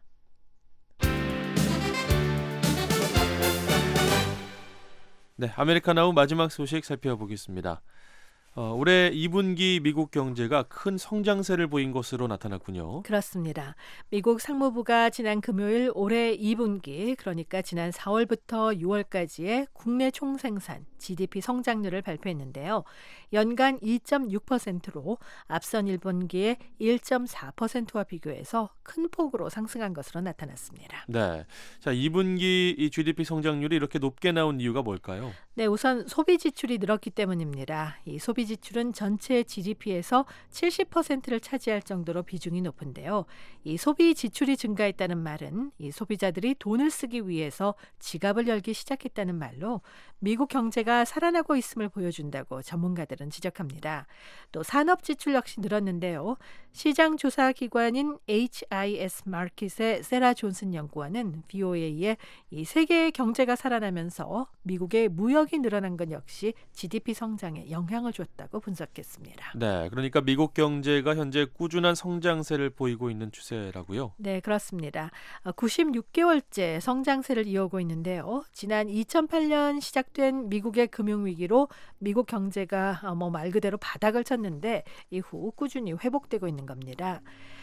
S5: 네, 아메리카나우 마지막 소식 살펴보겠습니다. 어, 올해 이 분기 미국 경제가 큰 성장세를 보인 것으로 나타났군요.
S9: 그렇습니다. 미국 상무부가 지난 금요일 올해 이 분기, 그러니까 지난 사월부터 유월까지의 국내 총생산, 지디피 성장률을 발표했는데요. 연간 이 점 육 퍼센트로 앞선 일 분기의 일 점 사 퍼센트와 비교해서 큰 폭으로 상승한 것으로 나타났습니다.
S5: 네, 자 이 분기 이 지디피 성장률이 이렇게 높게 나온 이유가 뭘까요?
S9: 네, 우선 소비 지출이 늘었기 때문입니다. 이 소비 지출은 전체 지디피에서 칠십 퍼센트를 차지할 정도로 비중이 높은데요. 이 소비 지출이 증가했다는 말은 이 소비자들이 돈을 쓰기 위해서 지갑을 열기 시작했다는 말로 미국 경제가 살아나고 있음을 보여준다고 전문가들은 지적합니다. 또 산업 지출 역시 늘었는데요. 시장 조사 기관인 에이치아이에스 마켓의 세라 존슨 연구원은 브이오에이에 이 세계의 경제가 살아나면서 미국의 무역이 늘어난 것 역시 지디피 성장에 영향을 줬다고 분석했습니다.
S5: 네, 그러니까 미국 경제가 현재 꾸준한 성장세를 보이고 있는 추세라고요?
S9: 네, 그렇습니다. 구십육 개월째 성장세를 이어오고 있는데요. 지난 이천팔 년 시작된 미국의 금융위기로 미국 경제가 뭐 말 그대로 바닥을 쳤는데 이후 꾸준히 회복되고 있는 겁니다.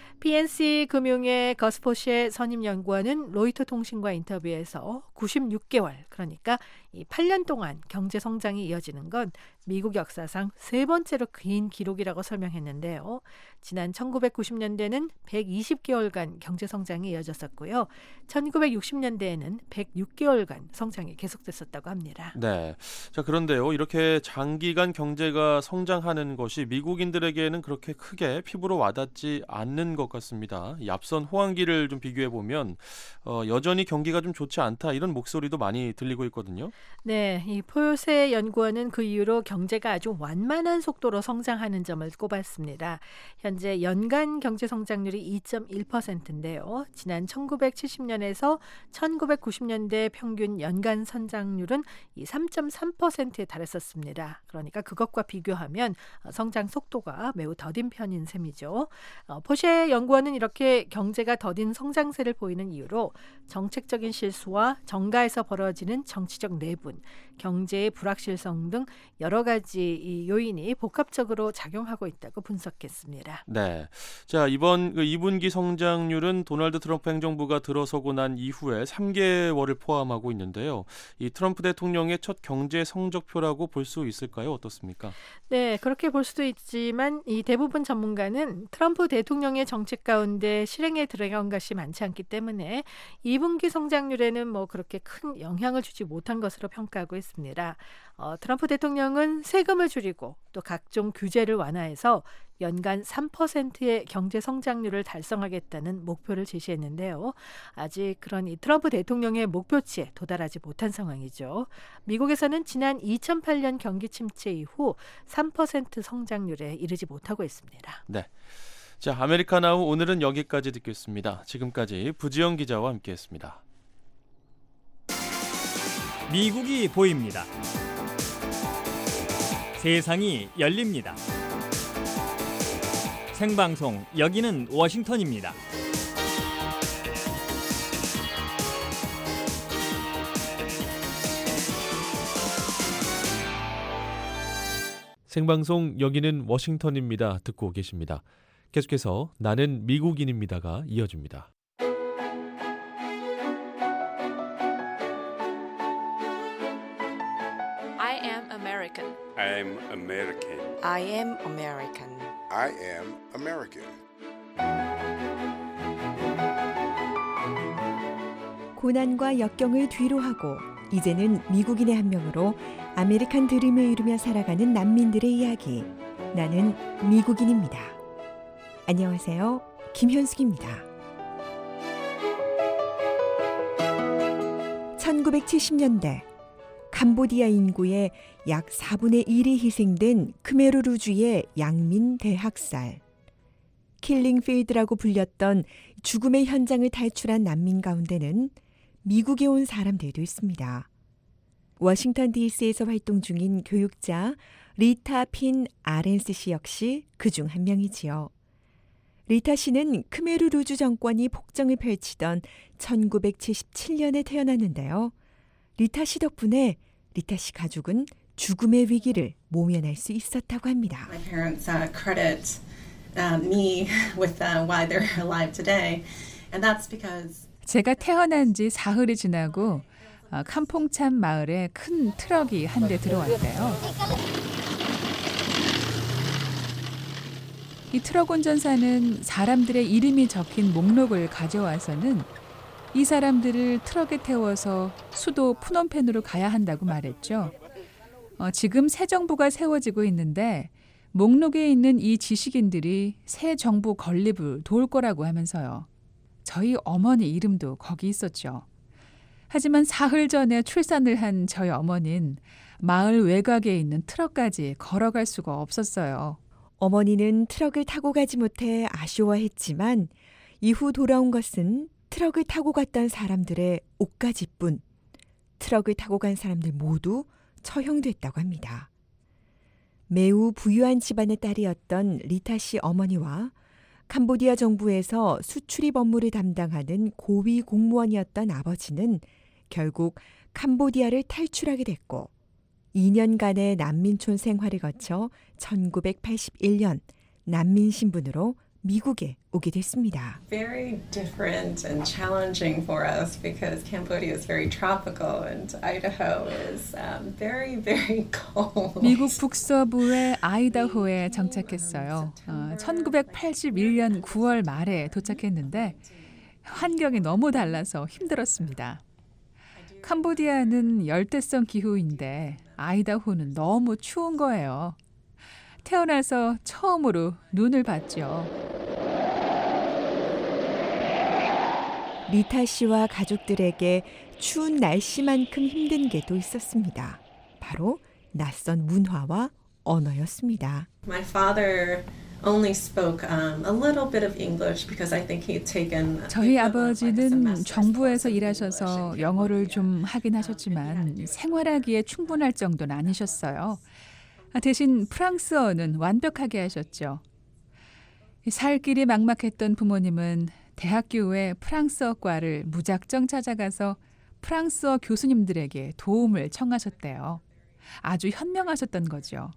S9: 피엔씨 금융의 거스포시에 선임 연구원은 로이터 통신과 인터뷰에서 구십육 개월, 그러니까 이 팔 년 동안 경제 성장이 이어지는 건 미국 역사상 세 번째로 긴 기록이라고 설명했는데요. 지난 천구백구십 년대는 백이십 개월간 경제 성장이 이어졌었고요. 천구백육십 년대에는 백육 개월간 성장이 계속됐었다고 합니다.
S5: 네, 자 그런데요, 이렇게 장기간 경제가 성장하는 것이 미국인들에게는 그렇게 크게 피부로 와닿지 않는 것 같습니다. 이 앞선 호황기를 좀 비교해 보면 어, 여전히 경기가 좀 좋지 않다 이런 목소리도 많이 들리고 있거든요.
S9: 네, 이 포요세 연구원은 그 이후로 경제가 아주 완만한 속도로 성장하는 점을 꼽았습니다. 현재 연간 경제 성장률이 이 점 일 퍼센트인데요. 지난 천구백칠십 년에서 천구백구십 년대 평균 연간 성장률은 이 삼 점 삼 퍼센트에 달했었습니다. 그러니까 그것과 비교하면 성장 속도가 매우 더딘 편인 셈이죠. 어, 포쉐 연구원은 이렇게 경제가 더딘 성장세를 보이는 이유로 정책적인 실수와 정가에서 벌어지는 정치적 내분, 경제의 불확실성 등 여러 가지 이 요인이 복합적으로 작용하고 있다고 분석했습니다.
S5: 네, 자 이번 그 이 분기 성장률은 도널드 트럼프 행정부가 들어서고 난 이후에 삼 개월을 포함하고 있는데요. 이 트럼프 대통령의 첫 경제 성적표라고 볼 수 있을까요? 어떻습니까?
S9: 네, 그렇게 볼 수도 있지만 이 대부분 전문가는 트럼프 대통령의 정책 가운데 실행에 들어간 것이 많지 않기 때문에 이 분기 성장률에는 뭐 그렇게 큰 영향을 주지 못한 것으로 평가하고 있습니다. 어, 트럼프 대통령은 세금을 줄이고 또 각종 규제를 완화해서 연간 삼 퍼센트의 경제 성장률을 달성하겠다는 목표를 제시했는데요. 아직 그런 이 트럼프 대통령의 목표치에 도달하지 못한 상황이죠. 미국에서는 지난 이천팔 년 경기 침체 이후 삼 퍼센트 성장률에 이르지 못하고 있습니다.
S5: 네, 자 아메리카나우 오늘은 여기까지 듣겠습니다. 지금까지 부지영 기자와 함께했습니다.
S7: 미국이 보입니다. 세상이 열립니다. 생방송 여기는 워싱턴입니다.
S5: 생방송 여기는 워싱턴입니다. 듣고 계십니다. 계속해서 나는 미국인입니다가 이어집니다.
S12: I am American.
S13: I am American.
S14: I am American.
S15: I am American.
S16: 고난과 역경을 뒤로하고 이제는 미국인의 한 명으로 아메리칸 드림을 이루며 살아가는 난민들의 이야기. 나는 미국인입니다. 안녕하세요. 김현숙입니다. 천구백칠십 년대 캄보디아 인구의 약 사분의 일이 희생된 크메르루주의 양민 대학살. 킬링필드라고 불렸던 죽음의 현장을 탈출한 난민 가운데는 미국에 온 사람들도 있습니다. 워싱턴 디씨에서 활동 중인 교육자 리타 핀 아렌스 씨 역시 그중 한 명이지요. 리타 씨는 크메르루주 정권이 폭정을 펼치던 천구백칠십칠 년에 태어났는데요. 리타 씨 덕분에 리타 씨 가족은 죽음의 위기를 모면할 수 있었다고 합니다.
S17: My parents uh, credit uh, me with uh, why they're alive today, and that's because
S18: 제가 태어난 지 사흘이 지나고 어, 캄퐁참 마을에 큰 트럭이 한 대 들어왔대요. 이 트럭 운전사는 사람들의 이름이 적힌 목록을 가져와서는 이 사람들을 트럭에 태워서 수도 푸놈펜으로 가야 한다고 말했죠. 어, 지금 새 정부가 세워지고 있는데 목록에 있는 이 지식인들이 새 정부 건립을 도울 거라고 하면서요. 저희 어머니 이름도 거기 있었죠. 하지만 사흘 전에 출산을 한 저희 어머니는 마을 외곽에 있는 트럭까지 걸어갈 수가 없었어요.
S16: 어머니는 트럭을 타고 가지 못해 아쉬워했지만 이후 돌아온 것은 트럭을 타고 갔던 사람들의 옷가지뿐. 트럭을 타고 간 사람들 모두 처형됐다고 합니다. 매우 부유한 집안의 딸이었던 리타 씨 어머니와 캄보디아 정부에서 수출입 업무를 담당하는 고위 공무원이었던 아버지는 결국 캄보디아를 탈출하게 됐고 이 년간의 난민촌 생활을 거쳐 천구백팔십일 년 난민 신분으로 미국에 오게 됐습니다.
S17: Very different and challenging for us because Cambodia is very tropical and Idaho is um, very, very cold.
S18: 미국 북서부의 아이다호에 정착했어요. 어, 천구백팔십일 년 구월 말에 도착했는데 환경이 너무 달라서 힘들었습니다. 캄보디아는 열대성 기후인데 아이다호는 너무 추운 거예요. 태어나서 처음으로 눈을 봤죠.
S16: 리타 씨와 가족들에게 추운 날씨만큼 힘든 게 또 있었습니다. 바로 낯선 문화와 언어였습니다.
S17: My father only spoke um, a little bit of English because I think he'd taken.
S18: 저희 아버지는 정부에서 일하셔서 영어를 좀 하긴 하셨지만 생활하기에 충분할 정도는 아니셨어요. 대신 프랑스어는 완벽하게 하셨죠. 살 길이 막막했던 부모님은 대학교에 프랑스어과를 무작정 찾아가서 프랑스어 교수님들에게 도움을 청하셨대요. 아주 현명하셨던 거죠.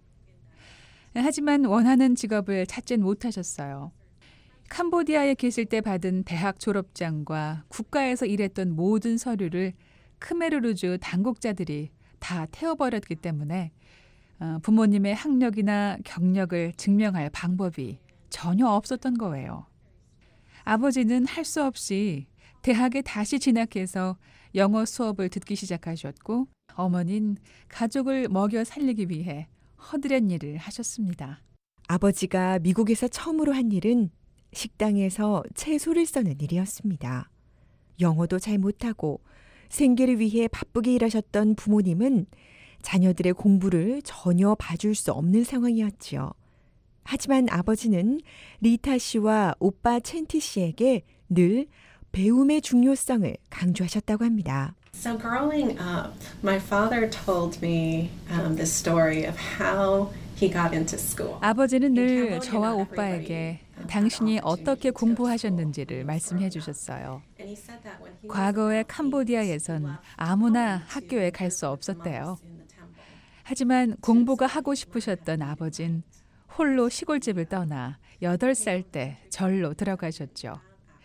S18: 하지만 원하는 직업을 찾진 못하셨어요. 캄보디아에 계실 때 받은 대학 졸업장과 국가에서 일했던 모든 서류를 크메르루주 당국자들이 다 태워버렸기 때문에 부모님의 학력이나 경력을 증명할 방법이 전혀 없었던 거예요. 아버지는 할 수 없이 대학에 다시 진학해서 영어 수업을 듣기 시작하셨고 어머니는 가족을 먹여 살리기 위해 허드렛 일을 하셨습니다.
S16: 아버지가 미국에서 처음으로 한 일은 식당에서 채소를 써는 일이었습니다. 영어도 잘 못하고 생계를 위해 바쁘게 일하셨던 부모님은 자녀들의 공부를 전혀 봐줄 수 없는 상황이었지요. 하지만 아버지는 리타 씨와 오빠 첸티 씨에게 늘 배움의 중요성을 강조하셨다고 합니다.
S17: So growing up, my father told me um, the story of how he got into school.
S18: 아버지는 늘 저와 오빠에게 당신이 어떻게 공부하셨는지를 말씀해 주셨어요. 과거의 캄보디아에선 아무나 학교에 갈 수 없었대요. 하지만 공부가 하고 싶으셨던 아버진 홀로 시골집을 떠나 여덟 살 때 절로 들어가셨죠.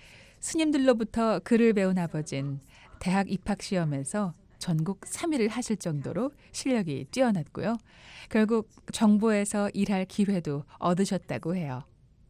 S18: 스님들로부터 글을 배운 아버진 대학 입학시험에서 전국 삼 위를 하실 정도로 실력이 뛰어났고요. 결국 정부에서 일할 기회도 얻으셨다고 해요.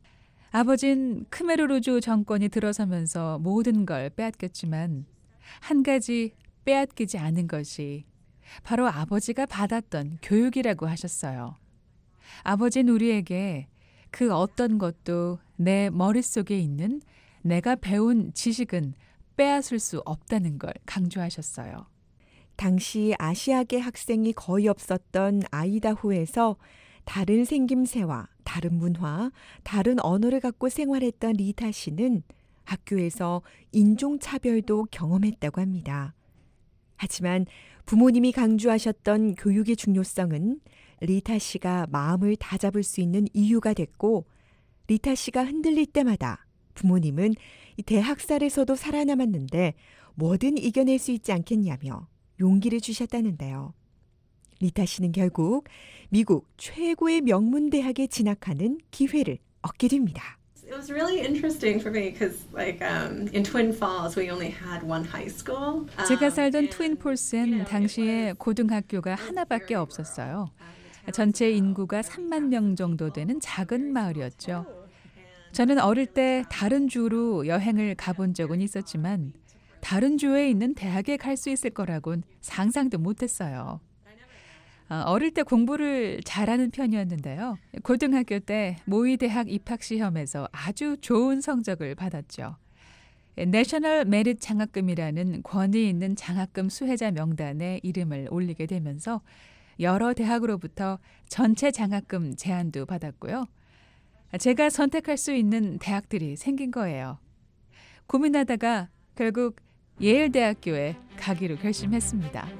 S18: 아버진 크메르루주 정권이 들어서면서 모든 걸 빼앗겼지만 한 가지 빼앗기지 않은 것이 바로 아버지가 받았던 교육이라고 하셨어요. 아버지는 우리에게 그 어떤 것도 내 머릿속에 있는 내가 배운 지식은 빼앗을 수 없다는 걸 강조하셨어요.
S16: 당시 아시아계 학생이 거의 없었던 아이다호에서 다른 생김새와 다른 문화, 다른 언어를 갖고 생활했던 리타 씨는 학교에서 인종차별도 경험했다고 합니다. 하지만 부모님이 강조하셨던 교육의 중요성은 리타 씨가 마음을 다잡을 수 있는 이유가 됐고 리타 씨가 흔들릴 때마다 부모님은 대학살에서도 살아남았는데 뭐든 이겨낼 수 있지 않겠냐며 용기를 주셨다는데요. 리타 씨는 결국 미국 최고의 명문대학에 진학하는 기회를 얻게 됩니다.
S17: It was really interesting for me because, like, um, in Twin Falls, we only had one high school.
S18: 제가 살던 트윈폴스엔 당시에 고등학교가 하나밖에 없었어요. 전체 인구가 삼만 명 정도 되는 작은 마을이었죠. 저는 어릴 때 다른 주로 여행을 가본 적은 있었지만 다른 주에 있는 대학에 갈 수 있을 거라곤 상상도 못했어요. 어릴 때 공부를 잘하는 편이었는데요. 고등학교 때 모의대학 입학시험에서 아주 좋은 성적을 받았죠. 내셔널 메릿 장학금이라는 권위 있는 장학금 수혜자 명단에 이름을 올리게 되면서 여러 대학으로부터 전체 장학금 제안도 받았고요. 제가 선택할 수 있는 대학들이 생긴 거예요. 고민하다가 결국 예일대학교에 가기로 결심했습니다.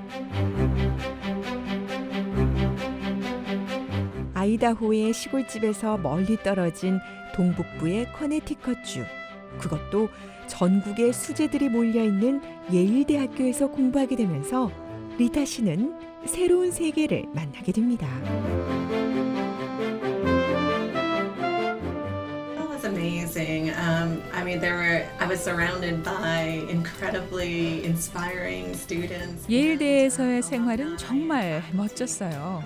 S16: 아이다호의 시골집에서 멀리 떨어진 동북부의 커네티컷주, 그것도 전국의 수재들이 몰려있는 예일대학교에서 공부하게 되면서 리타 씨는 새로운 세계를 만나게 됩니다.
S17: Amazing. Um, I mean, there were. I was surrounded by incredibly inspiring students.
S18: 예일대에서의 생활은 정말 멋졌어요.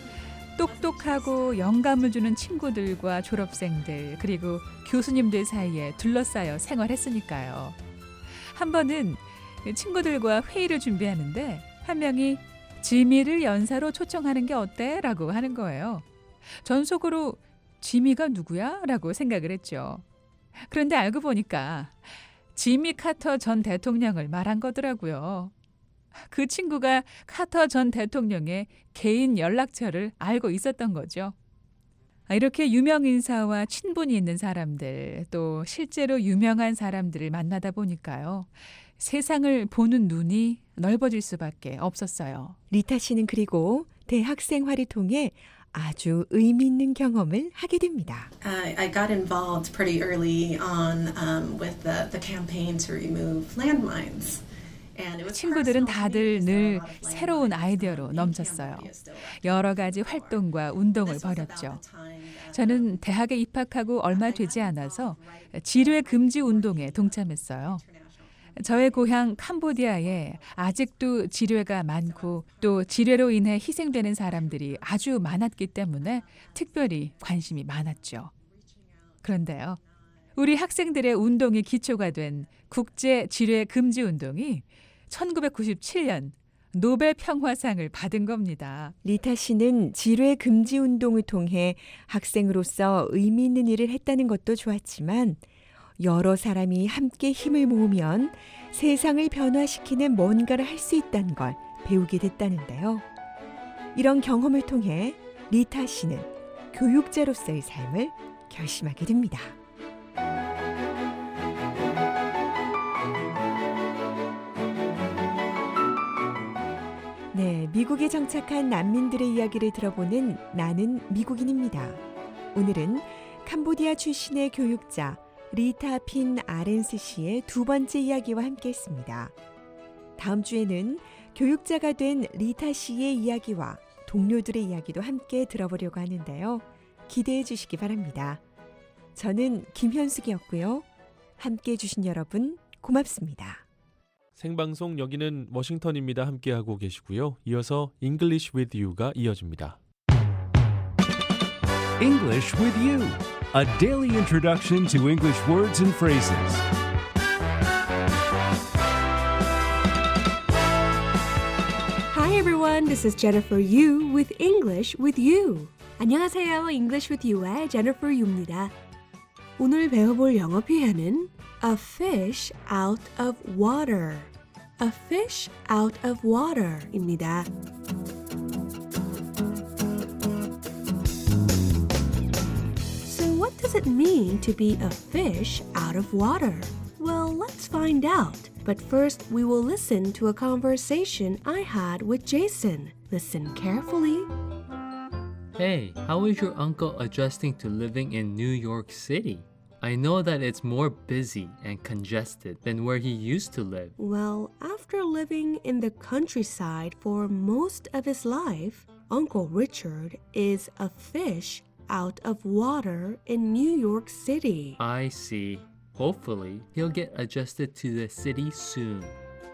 S18: 똑똑하고 영감을 주는 친구들과 졸업생들 그리고 교수님들 사이에 둘러싸여 생활했으니까요. 한 번은 친구들과 회의를 준비하는데 한 명이 지미를 연사로 초청하는 게 어때? 라고 하는 거예요. 전 속으로 지미가 누구야? 라고 생각을 했죠. 그런데 알고 보니까 지미 카터 전 대통령을 말한 거더라고요. 그 친구가 카터 전 대통령의 개인 연락처를 알고 있었던 거죠. 이렇게 유명 인사와 친분이 있는 사람들, 또 실제로 유명한 사람들을 만나다 보니까요. 세상을 보는 눈이 넓어질 수밖에 없었어요.
S16: 리타 씨는 그리고 대학 생활을 통해 아주 의미 있는 경험을 하게 됩니다.
S17: I, I got involved pretty early on um, with the, the campaign to remove landmines.
S18: 친구들은 다들 늘 새로운 아이디어로 넘쳤어요. 여러 가지 활동과 운동을 벌였죠. 저는 대학에 입학하고 얼마 되지 않아서 지뢰 금지 운동에 동참했어요. 저의 고향 캄보디아에 아직도 지뢰가 많고 또 지뢰로 인해 희생되는 사람들이 아주 많았기 때문에 특별히 관심이 많았죠. 그런데요, 우리 학생들의 운동이 기초가 된 국제 지뢰 금지 운동이 천구백구십칠 년 노벨 평화상을 받은 겁니다.
S16: 리타 씨는 지뢰 금지 운동을 통해 학생으로서 의미 있는 일을 했다는 것도 좋았지만 여러 사람이 함께 힘을 모으면 세상을 변화시키는 뭔가를 할 수 있다는 걸 배우게 됐다는데요. 이런 경험을 통해 리타 씨는 교육자로서의 삶을 결심하게 됩니다. 네, 미국에 정착한 난민들의 이야기를 들어보는 나는 미국인입니다. 오늘은 캄보디아 출신의 교육자 리타 핀 아렌스 씨의 두 번째 이야기와 함께했습니다. 다음 주에는 교육자가 된 리타 씨의 이야기와 동료들의 이야기도 함께 들어보려고 하는데요. 기대해 주시기 바랍니다. 저는 김현숙이었고요. 함께해 주신 여러분 고맙습니다.
S5: 생방송 여기는 워싱턴입니다. 함께하고 계시고요. 이어서 English with You가 이어집니다.
S19: English with You, a daily introduction to English words and phrases.
S20: Hi everyone, this is Jennifer Yu with English with You. 안녕하세요, English with You의 Jennifer Yu입니다. 오늘 배워볼 영어 표현은 A fish out of water. A fish out of water 입니다. So what does it mean to be a fish out of water? Well, let's find out. But first, we will listen to a conversation I had with Jason. Listen carefully.
S21: Hey, how is your uncle adjusting to living in New York City? I know that it's more busy and congested than where he used to live.
S20: Well, after living in the countryside for most of his life, Uncle Richard is a fish out of water in New York City.
S21: I see. Hopefully, he'll get adjusted to the city soon.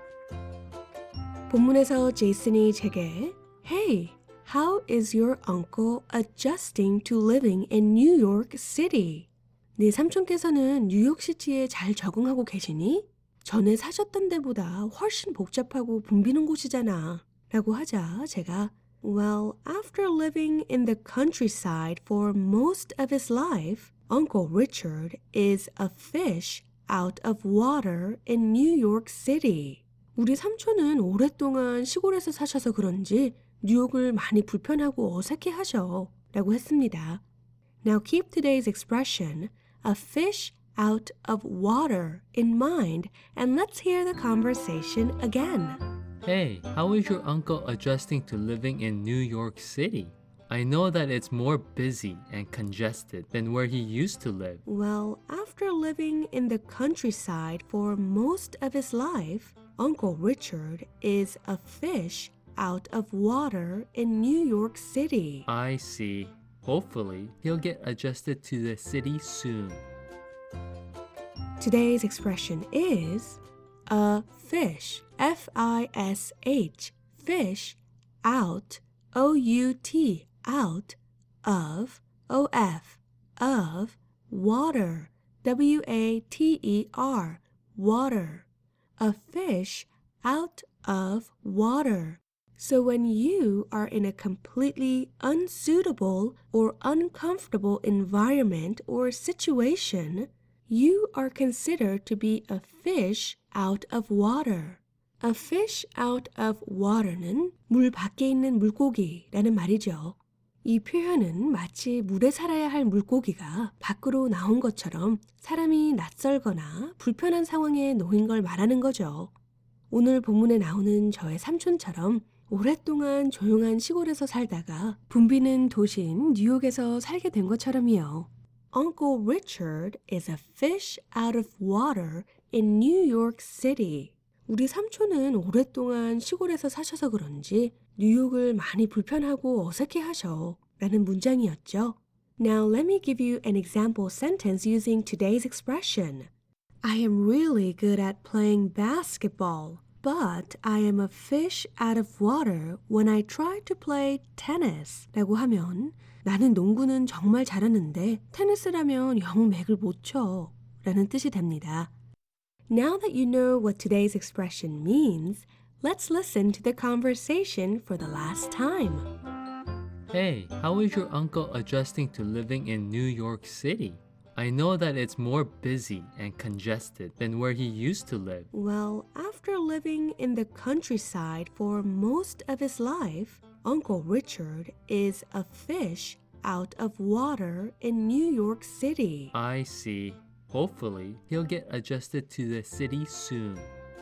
S20: 본문에서 제이슨이 제게 Hey, how is your uncle adjusting to living in New York City? 네 삼촌께서는 뉴욕시티에 잘 적응하고 계시니? 전에 사셨던 데보다 훨씬 복잡하고 붐비는 곳이잖아. 라고 하자 제가 Well, after living in the countryside for most of his life, Uncle Richard is a fish out of water in New York City. 우리 삼촌은 오랫동안 시골에서 사셔서 그런지 뉴욕을 많이 불편하고 어색해 하셔. 라고 했습니다. Now keep today's expression, a fish out of water, in mind, and let's hear the conversation again.
S21: Hey, how is your uncle adjusting to living in New York City? I know that it's more busy and congested than where he used to live.
S20: Well, after living in the countryside for most of his life, Uncle Richard is a fish out of water in New York City.
S21: I see. Hopefully, he'll get adjusted to the city soon.
S20: Today's expression is a fish, F I S H, fish, out, O U T, out, of, O F, of, water, W A T E R, water. A fish out of water. So when you are in a completely unsuitable or uncomfortable environment or situation, you are considered to be a fish out of water. A fish out of water는 물 밖에 있는 물고기라는 말이죠. 이 표현은 마치 물에 살아야 할 물고기가 밖으로 나온 것처럼 사람이 낯설거나 불편한 상황에 놓인 걸 말하는 거죠. 오늘 본문에 나오는 저의 삼촌처럼 오랫동안 조용한 시골에서 살다가 붐비는 도시인 뉴욕에서 살게 된 것처럼이요. Uncle Richard is a fish out of water in New York City. 우리 삼촌은 오랫동안 시골에서 사셔서 그런지 뉴욕을 많이 불편하고 어색해 하셔 라는 문장이었죠. Now let me give you an example sentence using today's expression. I am really good at playing basketball, but I am a fish out of water when I try to play tennis. 라고 하면 나는 농구는 정말 잘하는데 테니스라면 영 맥을 못 쳐 라는 뜻이 됩니다. Now that you know what today's expression means, let's listen to the conversation for the last time.
S21: Hey, how is your uncle adjusting to living in New York City? I know that it's more busy and congested than where he used to live.
S20: Well, after living in the countryside for most of his life, Uncle Richard is a fish out of water in New York City.
S21: I see. Hopefully, he'll get adjusted to the city soon.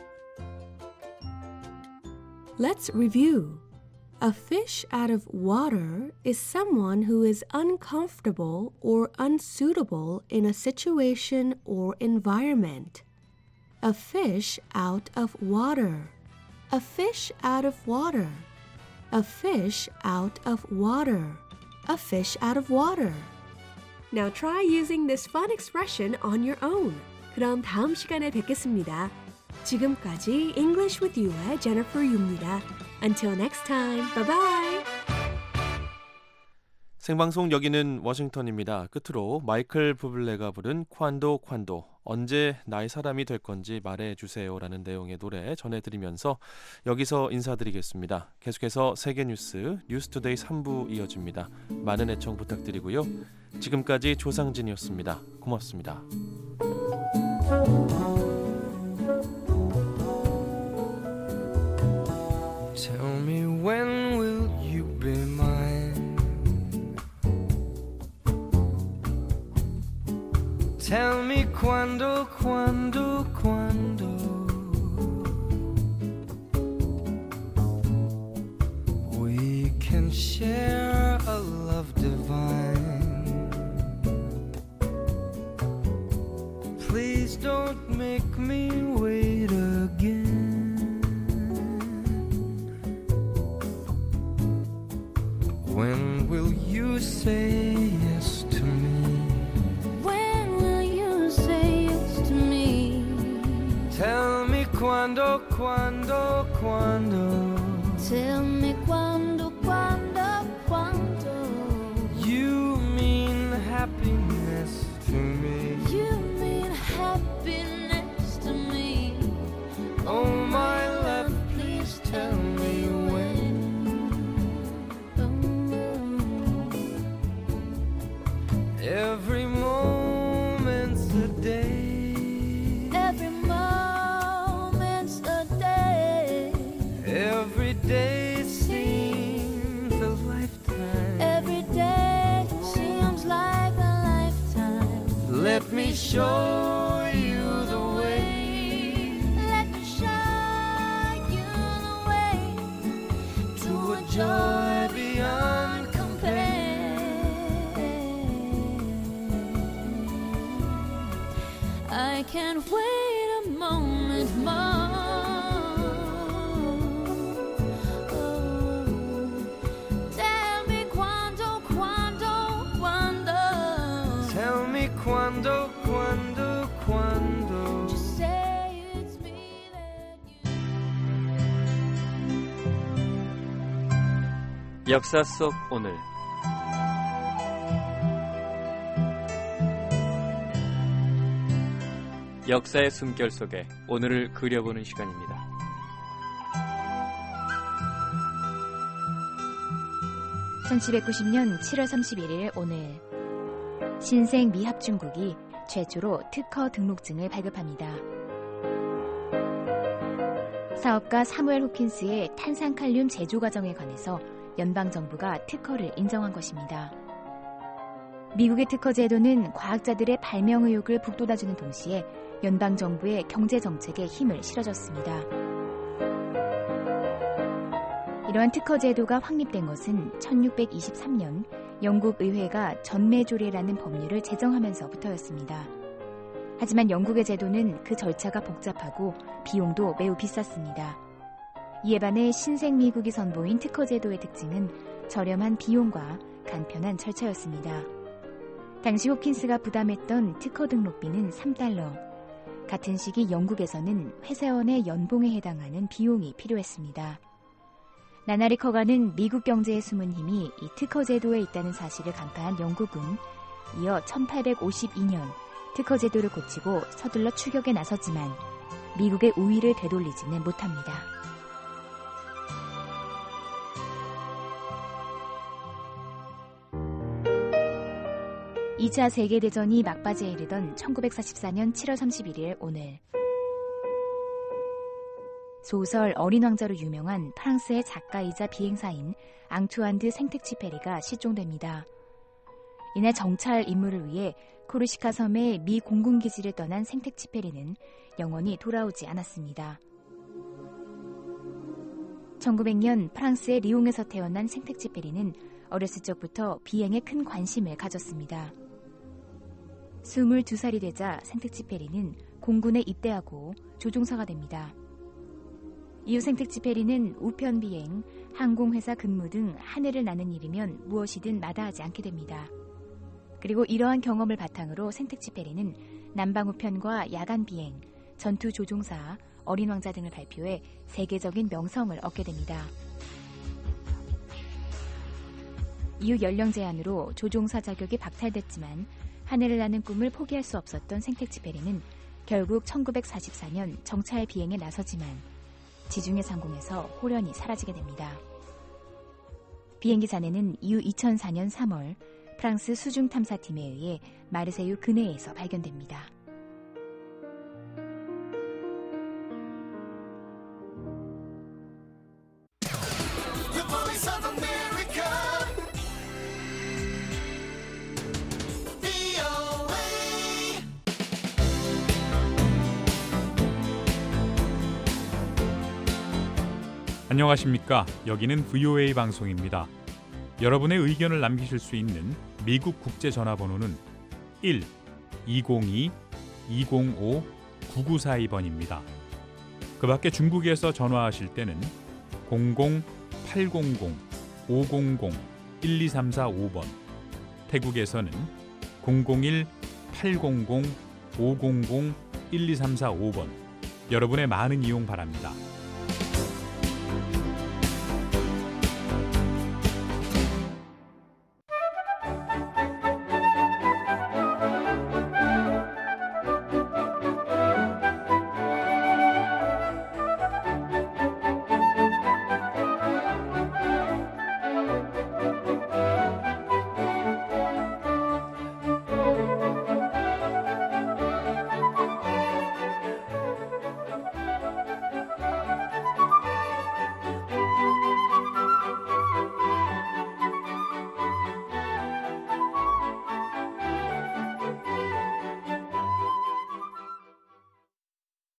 S20: Let's review. A fish out of water is someone who is uncomfortable or unsuitable in a situation or environment. A fish out of water. A fish out of water. A fish out of water. A fish out of water. Now try using this fun expression on your own. 그럼 다음 시간에 뵙겠습니다. 지금까지 English with You의 Jennifer Yu입니다. Until next time, bye bye.
S5: 생방송 여기는 워싱턴입니다. 끝으로 마이클 부블레가 부른 콴도 콴도 언제 나의 사람이 될 건지 말해주세요라는 내용의 노래 전해드리면서 여기서 인사드리겠습니다. 계속해서 세계뉴스 뉴스투데이 삼 부 이어집니다. 많은 애청 부탁드리고요. 지금까지 조상진이었습니다. 고맙습니다.
S6: Tell me when will you be mine? Tell me quando, quando, quando we can share a love divine. Please don't make me wait again. When will you say yes quando, quando, quando.
S1: Tell me quando, quando, quando.
S6: You mean happiness to me.
S1: You mean happiness to me.
S6: Oh my love, please tell me when. Every moment's a day.
S1: Every moment's a day.
S6: Every day seems a lifetime.
S1: Every day seems like a lifetime.
S6: Let me show you the way.
S1: Let me show you the way to a joy beyond compare. I can't wait a moment more. Oh, tell me quando, quando, quando.
S6: Tell me quando, quando, quando.
S1: Just say it's me that you.
S7: 역사 속 오늘. 역사의 숨결 속에 오늘을 그려보는 시간입니다.
S22: 천칠백구십 년 칠월 삼십일일 오늘 신생 미합중국이 최초로 특허 등록증을 발급합니다. 사업가 사무엘 호킨스의 탄산칼륨 제조 과정에 관해서 연방정부가 특허를 인정한 것입니다. 미국의 특허 제도는 과학자들의 발명 의욕을 북돋아주는 동시에 연방정부의 경제정책에 힘을 실어줬습니다. 이러한 특허 제도가 확립된 것은 천육백이십삼 년 영국 의회가 전매조례라는 법률을 제정하면서부터였습니다. 하지만 영국의 제도는 그 절차가 복잡하고 비용도 매우 비쌌습니다. 이에 반해 신생 미국이 선보인 특허 제도의 특징은 저렴한 비용과 간편한 절차였습니다. 당시 호킨스가 부담했던 특허 등록비는 삼 달러. 같은 시기 영국에서는 회사원의 연봉에 해당하는 비용이 필요했습니다. 나나리 커간은 미국 경제의 숨은 힘이 이 특허 제도에 있다는 사실을 간파한 영국은 이어 천팔백오십이 년 특허 제도를 고치고 서둘러 추격에 나섰지만 미국의 우위를 되돌리지는 못합니다. 이 차 세계대전이 막바지에 이르던 천구백사십사 년 칠월 삼십일일 오늘 소설 어린 왕자로 유명한 프랑스의 작가이자 비행사인 앙투안 드 생텍쥐페리가 실종됩니다. 이날 정찰 임무를 위해 코르시카 섬의 미 공군기지를 떠난 생텍쥐페리는 영원히 돌아오지 않았습니다. 천구백 년 프랑스의 리옹에서 태어난 생텍쥐페리는 어렸을 적부터 비행에 큰 관심을 가졌습니다. 스물두 살이 되자 생텍쥐페리는 공군에 입대하고 조종사가 됩니다. 이후 생텍쥐페리는 우편 비행, 항공회사 근무 등 하늘을 나는 일이면 무엇이든 마다하지 않게 됩니다. 그리고 이러한 경험을 바탕으로 생텍쥐페리는 남방우편과 야간 비행, 전투 조종사, 어린 왕자 등을 발표해 세계적인 명성을 얻게 됩니다. 이후 연령 제한으로 조종사 자격이 박탈됐지만 하늘을 나는 꿈을 포기할 수 없었던 생텍쥐페리는 결국 천구백사십사 년 정찰 비행에 나서지만 지중해 상공에서 호련히 사라지게 됩니다. 비행기 잔해는 이후 이천사 년 삼월 프랑스 수중탐사팀에 의해 마르세유 근해에서 발견됩니다.
S23: 안녕하십니까. 여기는 브이오에이 방송입니다. 여러분의 의견을 남기실 수 있는 미국 국제전화번호는 일 이공이 이공오 구구사이 번입니다. 그 밖에 중국에서 전화하실 때는 공공 팔공공 오공공 일이삼사오 번, 태국에서는 공공일 팔공공 오공공 일이삼사오 번, 여러분의 많은 이용 바랍니다.